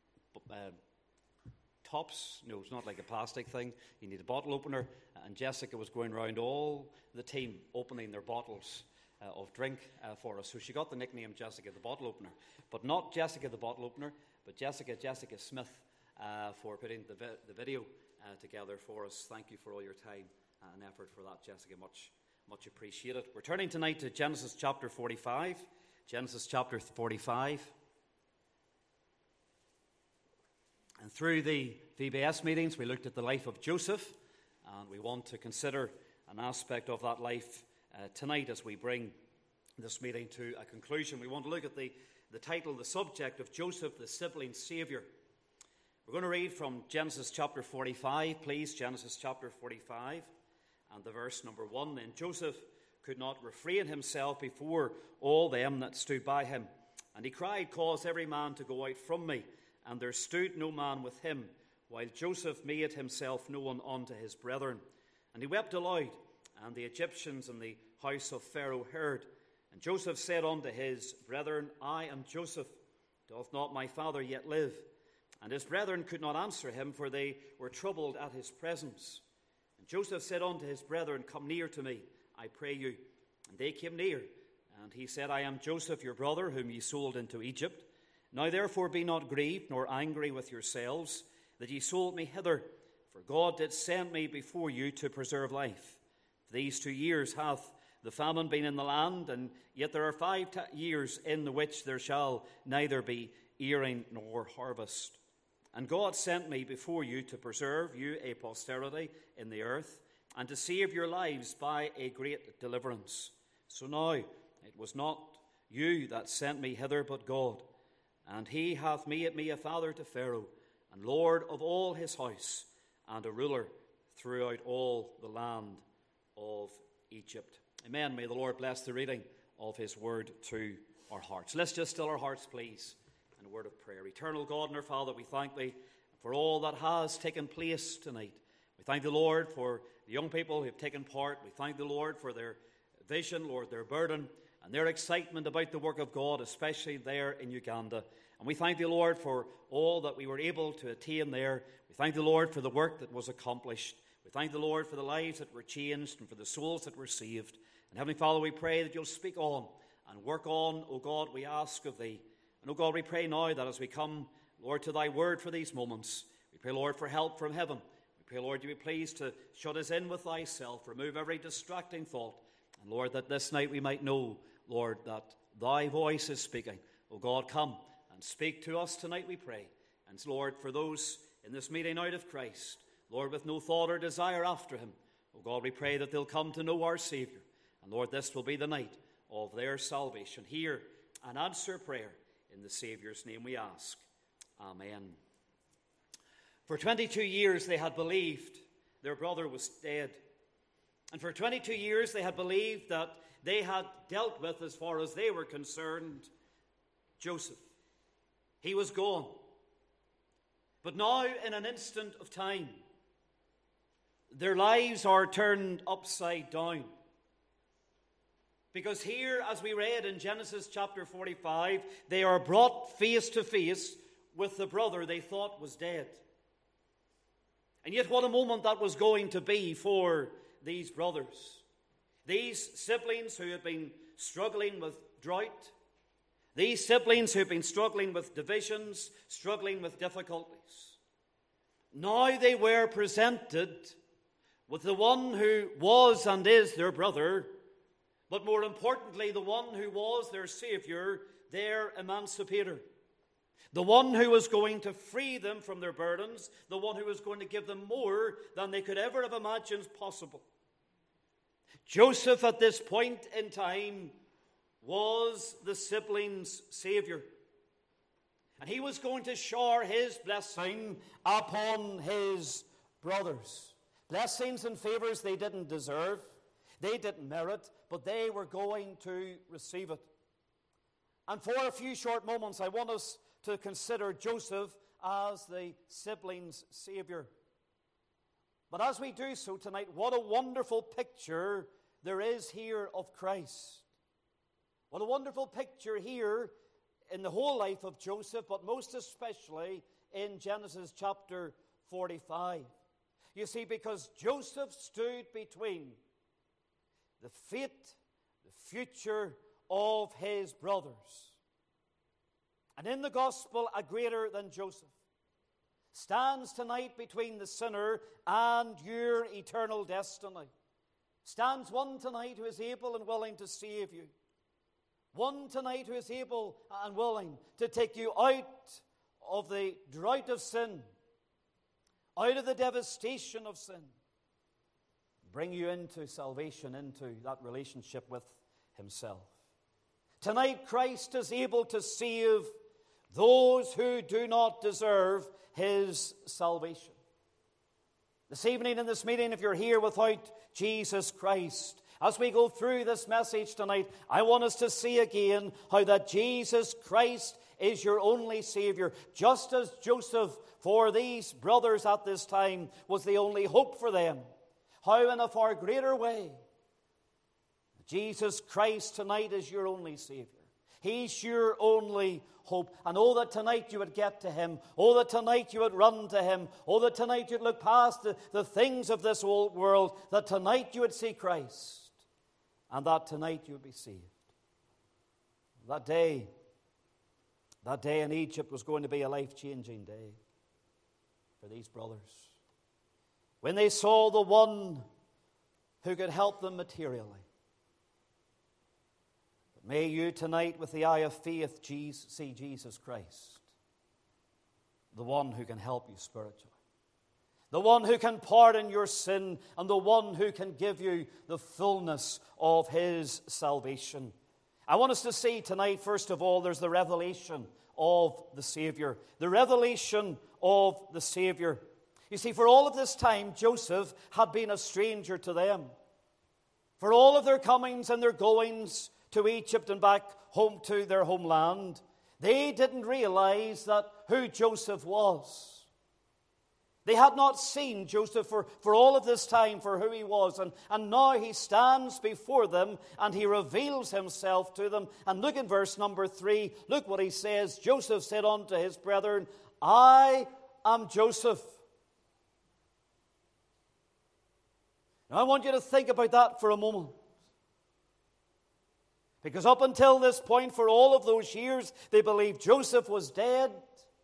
tops. No, it's not like a plastic thing. You need a bottle opener, and Jessica was going around all the team opening their bottles of drink for us. So she got the nickname Jessica the bottle opener. But not Jessica the bottle opener, but Jessica Smith for putting the video together for us. Thank you for all your time and effort for that, Jessica. Much appreciated. We're turning tonight to Genesis chapter 45. Genesis chapter 45. And through the VBS meetings, we looked at the life of Joseph, and we want to consider an aspect of that life tonight as we bring this meeting to a conclusion. We want to look at the title, the subject of Joseph, the sibling Saviour. We're going to read from Genesis chapter 45, please, Genesis chapter 45, and the verse number 1. And Joseph could not refrain himself before all them that stood by him. And he cried, Cause every man to go out from me. And there stood no man with him, while Joseph made himself known unto his brethren. And he wept aloud, and the Egyptians in the house of Pharaoh heard. And Joseph said unto his brethren, I am Joseph. Doth not my father yet live? And his brethren could not answer him, for they were troubled at his presence. And Joseph said unto his brethren, Come near to me, I pray you. And they came near. And he said, I am Joseph your brother, whom ye sold into Egypt. Now therefore be not grieved, nor angry with yourselves, that ye sold me hither, for God did send me before you to preserve life. For these 2 years hath the famine been in the land, and yet there are 5 years in the which there shall neither be earing nor harvest. And God sent me before you to preserve you a posterity in the earth, and to save your lives by a great deliverance. So now it was not you that sent me hither, but God. And he hath made me a father to Pharaoh, and Lord of all his house, and a ruler throughout all the land of Egypt. Amen. May the Lord bless the reading of his word to our hearts. Let's just still our hearts, please, in a word of prayer. Eternal God and our Father, we thank thee for all that has taken place tonight. We thank the Lord for the young people who have taken part. We thank the Lord for their vision, Lord, their burden, and their excitement about the work of God, especially there in Uganda. And we thank the Lord for all that we were able to attain there. We thank the Lord for the work that was accomplished. We thank the Lord for the lives that were changed and for the souls that were saved. And Heavenly Father, we pray that you'll speak on and work on, O God, we ask of thee. And O God, we pray now that as we come, Lord, to thy word for these moments, we pray, Lord, for help from heaven. We pray, Lord, you be pleased to shut us in with thyself, remove every distracting thought. And Lord, that this night we might know, Lord, that thy voice is speaking. O God, come and speak to us tonight, we pray. And Lord, for those in this meeting out of Christ, Lord, with no thought or desire after him, O God, we pray that they'll come to know our Saviour. And Lord, this will be the night of their salvation. Hear and answer prayer. In the Saviour's name we ask. Amen. For 22 years they had believed their brother was dead. And for 22 years they had believed that they had dealt with, as far as they were concerned, Joseph. He was gone. But now, in an instant of time, their lives are turned upside down. Because here, as we read in Genesis chapter 45, they are brought face to face with the brother they thought was dead. And yet what a moment that was going to be for these brothers. These siblings who had been struggling with drought. These siblings who had been struggling with divisions, struggling with difficulties. Now they were presented with the one who was and is their brother, but more importantly, the one who was their Saviour, their emancipator. The one who was going to free them from their burdens, the one who was going to give them more than they could ever have imagined possible. Joseph, at this point in time, was the siblings' Saviour. And he was going to shower his blessing upon his brothers. Blessings and favours they didn't deserve, they didn't merit, but they were going to receive it. And for a few short moments, I want us to consider Joseph as the siblings' Saviour. But as we do so tonight, what a wonderful picture there is here of Christ. What a wonderful picture here in the whole life of Joseph, but most especially in Genesis chapter 45. You see, because Joseph stood between the fate, the future of his brothers. And in the gospel, a greater than Joseph stands tonight between the sinner and your eternal destiny. Stands one tonight who is able and willing to save you. One tonight who is able and willing to take you out of the drought of sin, out of the devastation of sin, bring you into salvation, into that relationship with himself. Tonight, Christ is able to save those who do not deserve his salvation. This evening in this meeting, if you're here without Jesus Christ, as we go through this message tonight, I want us to see again how that Jesus Christ is your only Saviour. Just as Joseph, for these brothers at this time, was the only hope for them, how in a far greater way, Jesus Christ tonight is your only Saviour. He's your only hope. And oh, that tonight you would get to him. Oh, that tonight you would run to him. Oh, that tonight you'd look past the things of this old world. That tonight you would see Christ. And that tonight you would be saved. That day in Egypt was going to be a life-changing day. for these brothers. When they saw the one who could help them materially. But may you tonight, with the eye of faith, see Jesus Christ, the one who can help you spiritually, the one who can pardon your sin, and the one who can give you the fullness of his salvation. I want us to see tonight, first of all, there's the revelation of the Savior. The revelation of the Savior. You see, for all of this time, Joseph had been a stranger to them. For all of their comings and their goings to Egypt and back home to their homeland, they didn't realize that who Joseph was. They had not seen Joseph for all of this time for who he was. And now he stands before them and he reveals himself to them. And look at verse number 3. Look what he says. Joseph said unto his brethren, I am Joseph. Now I want you to think about that for a moment. Because up until this point, for all of those years, they believed Joseph was dead.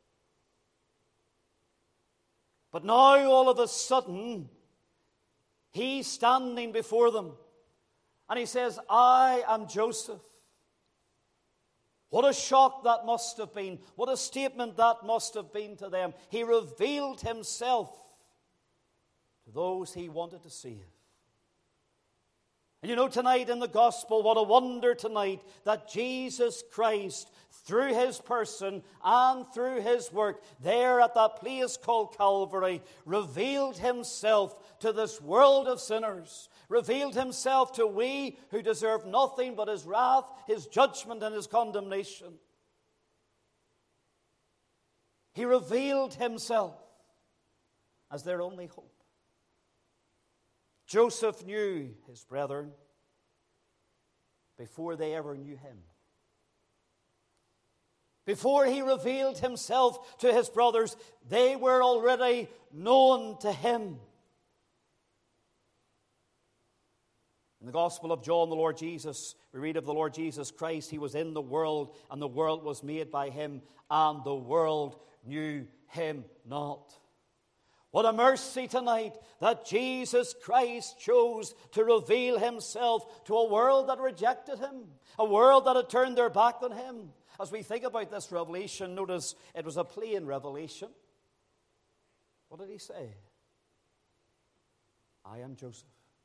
But now, all of a sudden, he's standing before them. And he says, I am Joseph. What a shock that must have been. What a statement that must have been to them. He revealed himself to those he wanted to save. And you know, tonight in the gospel, what a wonder tonight that Jesus Christ, through his person and through his work there at that place called Calvary, revealed himself to this world of sinners, revealed himself to we who deserve nothing but his wrath, his judgment, and his condemnation. He revealed himself as their only hope. Joseph knew his brethren before they ever knew him. Before he revealed himself to his brothers, they were already known to him. In the Gospel of John, the Lord Jesus, we read of the Lord Jesus Christ. He was in the world, and the world was made by him, and the world knew him not. What a mercy tonight that Jesus Christ chose to reveal himself to a world that rejected him, a world that had turned their back on him. As we think about this revelation, notice it was a plain revelation. What did he say? I am Joseph.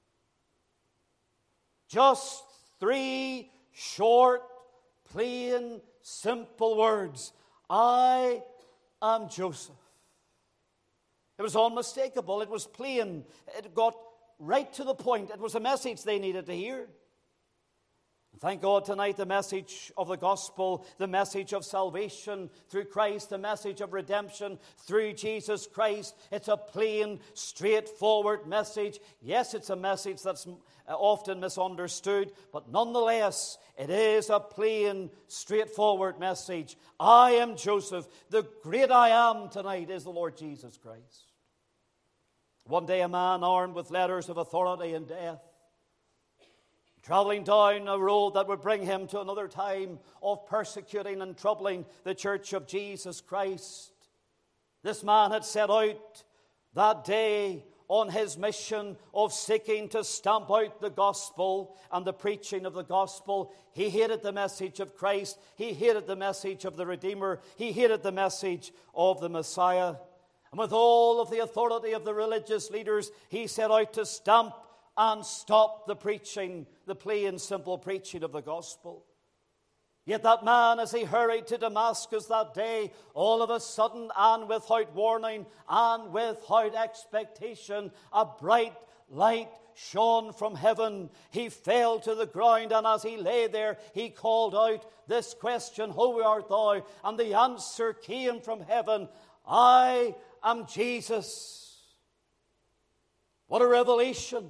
Just 3 short, plain, simple words. I am Joseph. It was unmistakable. It was plain. It got right to the point. It was a message they needed to hear. Thank God tonight the message of the gospel, the message of salvation through Christ, the message of redemption through Jesus Christ. It's a plain, straightforward message. Yes, it's a message that's often misunderstood, but nonetheless, it is a plain, straightforward message. I am Joseph. The great I am tonight is the Lord Jesus Christ. One day a man armed with letters of authority and death, traveling down a road that would bring him to another time of persecuting and troubling the church of Jesus Christ. This man had set out that day on his mission of seeking to stamp out the gospel and the preaching of the gospel. He hated the message of Christ. He hated the message of the Redeemer. He hated the message of the Messiah. And with all of the authority of the religious leaders, he set out to stamp and stop the preaching, the plain, simple preaching of the gospel. Yet that man, as he hurried to Damascus that day, all of a sudden and without warning and without expectation, a bright light shone from heaven. He fell to the ground, and as he lay there, he called out this question, Who art thou? And the answer came from heaven, I am Jesus. What a revelation.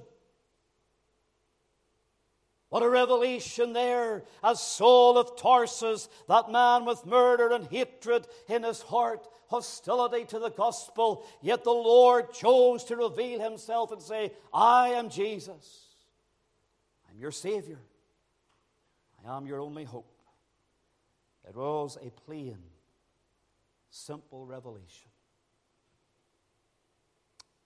What a revelation there, as Saul of Tarsus, that man with murder and hatred in his heart, hostility to the gospel, yet the Lord chose to reveal himself and say, I am Jesus. I'm your Savior. I am your only hope. It was a plain, simple revelation.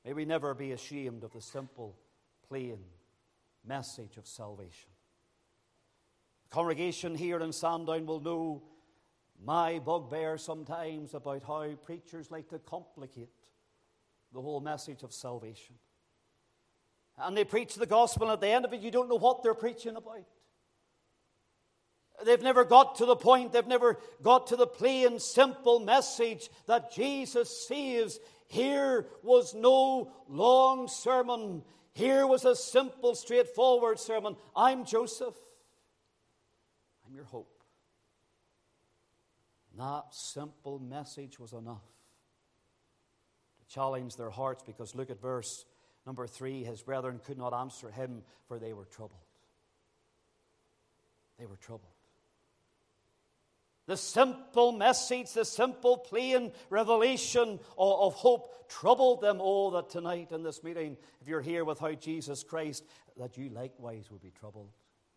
May we never be ashamed of the simple, plain message of salvation. The congregation here in Sandown will know my bugbear sometimes about how preachers like to complicate the whole message of salvation. And they preach the gospel, and at the end of it, you don't know what they're preaching about. They've never got to the point, they've never got to the plain, simple message that Jesus saves. Here was no long sermon. Here was a simple, straightforward sermon. I'm Joseph. I'm your hope. And that simple message was enough to challenge their hearts, because look at verse number 3. His brethren could not answer him, for they were troubled. They were troubled. The simple message, the simple, plain revelation of hope troubled them. Oh, that tonight in this meeting, if you're here without Jesus Christ, that you likewise would be troubled.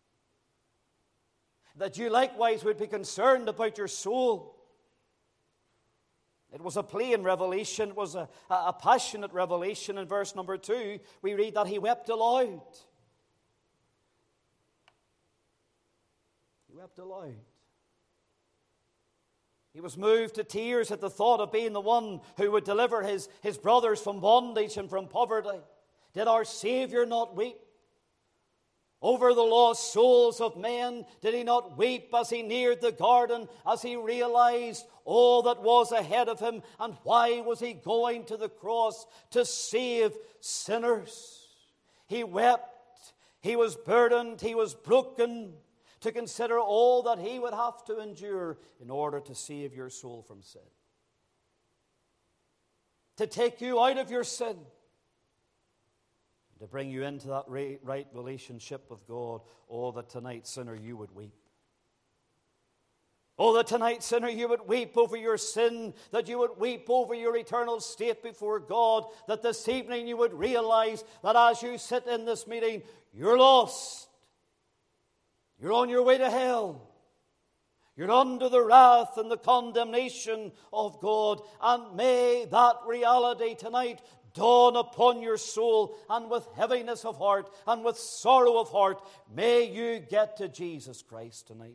That you likewise would be concerned about your soul. It was a plain revelation. It was a passionate revelation. In verse number 2, we read that he wept aloud. He wept aloud. He was moved to tears at the thought of being the one who would deliver his brothers from bondage and from poverty. Did our Savior not weep over the lost souls of men? Did he not weep as he neared the garden, as he realized all that was ahead of him? And why was he going to the cross? To save sinners. He wept, he was burdened, he was broken, to consider all that he would have to endure in order to save your soul from sin. To take you out of your sin. To bring you into that right relationship with God. Oh, that tonight, sinner, you would weep. Oh, that tonight, sinner, you would weep over your sin, that you would weep over your eternal state before God, that this evening you would realize that as you sit in this meeting, you're lost. You're on your way to hell. You're under the wrath and the condemnation of God. And may that reality tonight dawn upon your soul, and with heaviness of heart and with sorrow of heart, may you get to Jesus Christ tonight.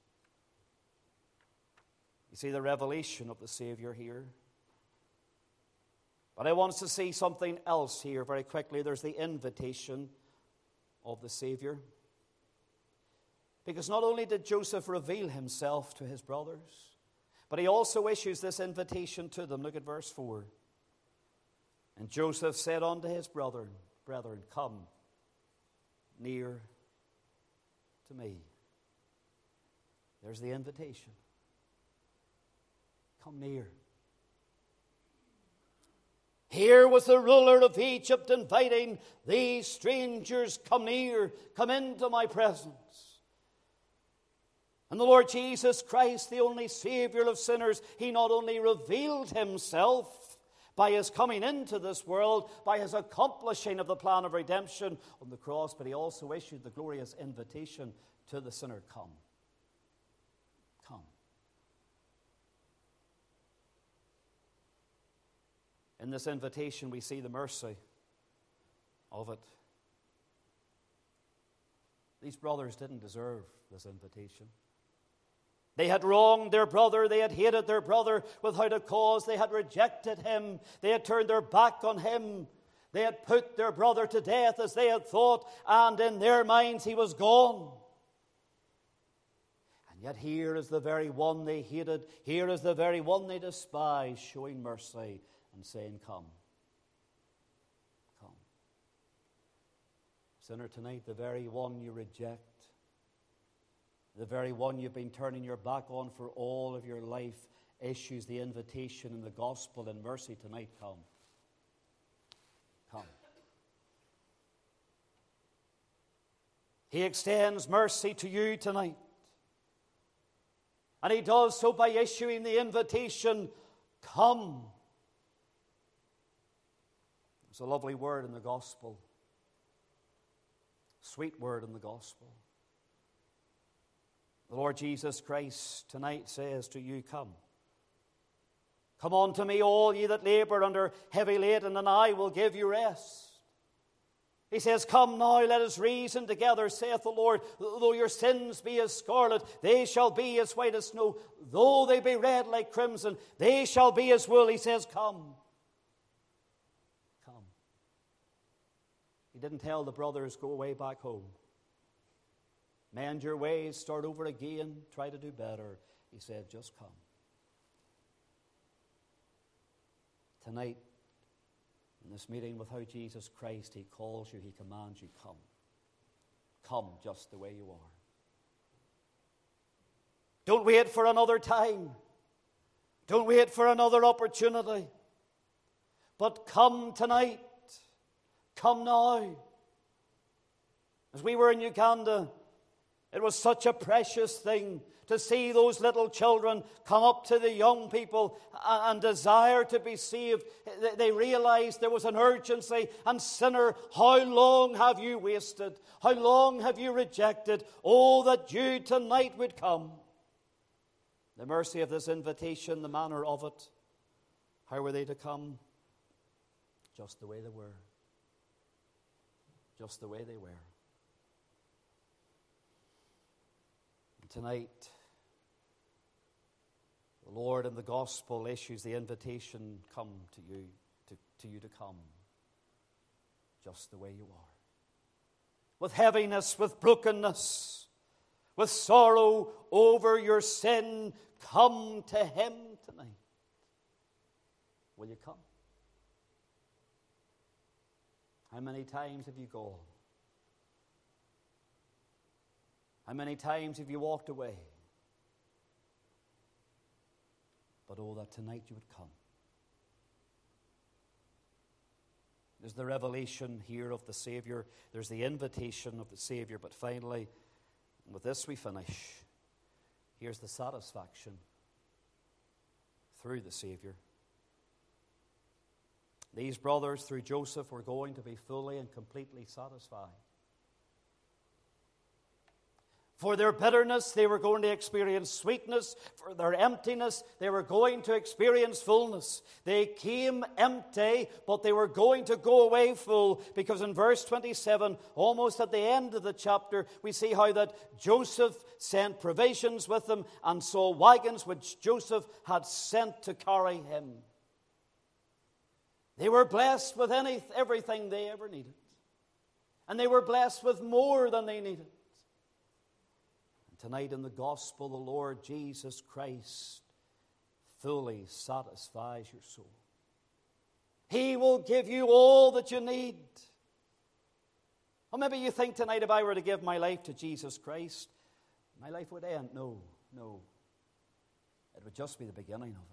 You see the revelation of the Savior here. But I want us to see something else here very quickly. There's the invitation of the Savior. Because not only did Joseph reveal himself to his brothers, but he also issues this invitation to them. Look at verse 4. And Joseph said unto his brethren, come near to me. There's the invitation. Come near. Here was the ruler of Egypt inviting these strangers, come near, come into my presence. And the Lord Jesus Christ, the only Savior of sinners, he not only revealed himself by his coming into this world, by his accomplishing of the plan of redemption on the cross, but he also issued the glorious invitation to the sinner, come. Come. In this invitation we see the mercy of it. These brothers didn't deserve this invitation. They had wronged their brother. They had hated their brother without a cause. They had rejected him. They had turned their back on him. They had put their brother to death as they had thought, and in their minds he was gone. And yet here is the very one they hated. Here is the very one they despised, showing mercy and saying, come. Come. Sinner, tonight, the very one you reject, the very one you've been turning your back on for all of your life, issues the invitation in the gospel and mercy tonight. Come. Come. He extends mercy to you tonight. And he does so by issuing the invitation, come. It's a lovely word in the gospel. Sweet word in the gospel. The Lord Jesus Christ tonight says to you, come. Come unto me, all ye that labor under heavy laden, and I will give you rest. He says, come now, let us reason together, saith the Lord. Though your sins be as scarlet, they shall be as white as snow. Though they be red like crimson, they shall be as wool. He says, come. Come. He didn't tell the brothers, go away back home. Mend your ways, start over again, try to do better. He said, just come. Tonight, in this meeting with how Jesus Christ, He calls you, He commands you, come. Come just the way you are. Don't wait for another time. Don't wait for another opportunity. But come tonight. Come now. As we were in Uganda, it was such a precious thing to see those little children come up to the young people and desire to be saved. They realized there was an urgency. And sinner, how long have you wasted? How long have you rejected? Oh, that you tonight would come. The mercy of this invitation, the manner of it. How were they to come? Just the way they were. Just the way they were. And tonight, the Lord in the gospel issues the invitation, come to you, to you to come, just the way you are. With heaviness, with brokenness, with sorrow over your sin, come to Him tonight. Will you come? How many times have you gone? How many times have you walked away? But oh, that tonight you would come. There's the revelation here of the Savior. There's the invitation of the Savior. But finally, and with this we finish, here's the satisfaction through the Savior. These brothers, through Joseph, were going to be fully and completely satisfied. For their bitterness, they were going to experience sweetness. For their emptiness, they were going to experience fullness. They came empty, but they were going to go away full. Because in verse 27, almost at the end of the chapter, we see how that Joseph sent provisions with them and saw wagons which Joseph had sent to carry him. They were blessed with everything they ever needed. And they were blessed with more than they needed. Tonight in the gospel, the Lord Jesus Christ fully satisfies your soul. He will give you all that you need. Or maybe you think tonight, if I were to give my life to Jesus Christ, my life would end. No. It would just be the beginning of it.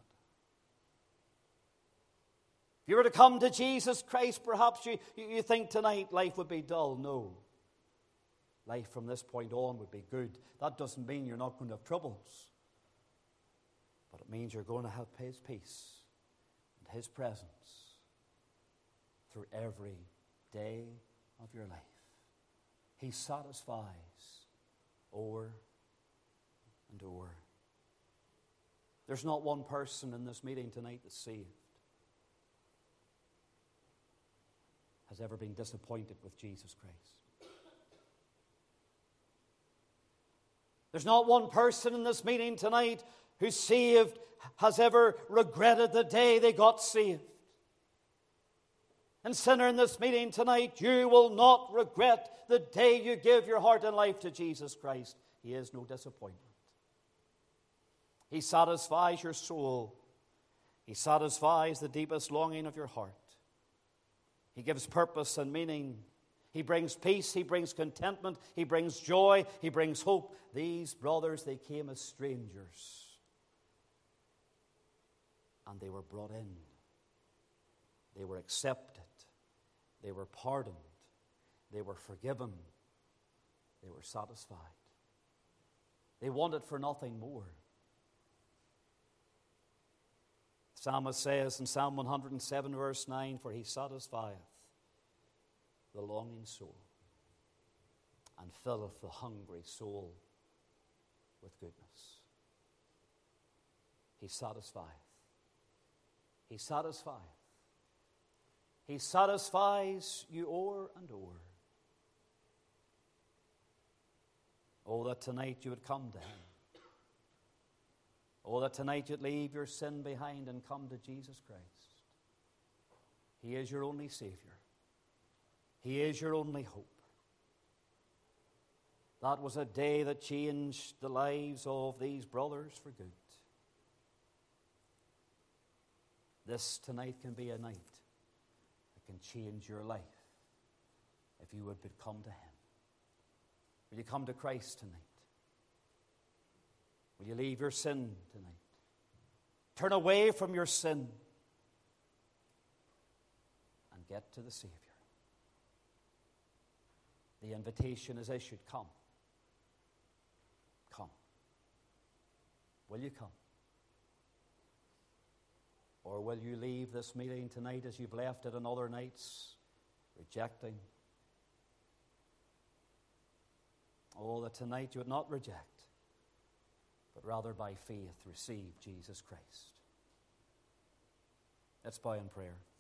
If you were to come to Jesus Christ, perhaps you think tonight life would be dull. No. Life from this point on would be good. That doesn't mean you're not going to have troubles. But it means you're going to have His peace and His presence through every day of your life. He satisfies o'er and o'er. There's not one person in this meeting tonight that's saved has ever been disappointed with Jesus Christ. There's not one person in this meeting tonight who's saved has ever regretted the day they got saved. And sinner, in this meeting tonight, you will not regret the day you give your heart and life to Jesus Christ. He is no disappointment. He satisfies your soul. He satisfies the deepest longing of your heart. He gives purpose and meaning. He brings peace. He brings contentment. He brings joy. He brings hope. These brothers, they came as strangers. And they were brought in. They were accepted. They were pardoned. They were forgiven. They were satisfied. They wanted for nothing more. The psalmist says in Psalm 107, verse 9, "For He satisfieth the longing soul and filleth the hungry soul with goodness." He satisfieth He satisfieth. He satisfies you o'er and o'er. Oh, that tonight you would come to Him. Oh, that tonight you'd leave your sin behind and come to Jesus Christ. He is your only Savior. He is your only hope. That was a day that changed the lives of these brothers for good. This tonight can be a night that can change your life if you would but come to Him. Will you come to Christ tonight? Will you leave your sin tonight? Turn away from your sin and get to the Savior. The invitation is issued. Come. Come. Will you come? Or will you leave this meeting tonight as you've left it on other nights, rejecting? Oh, that tonight you would not reject, but rather by faith receive Jesus Christ. Let's bow in prayer.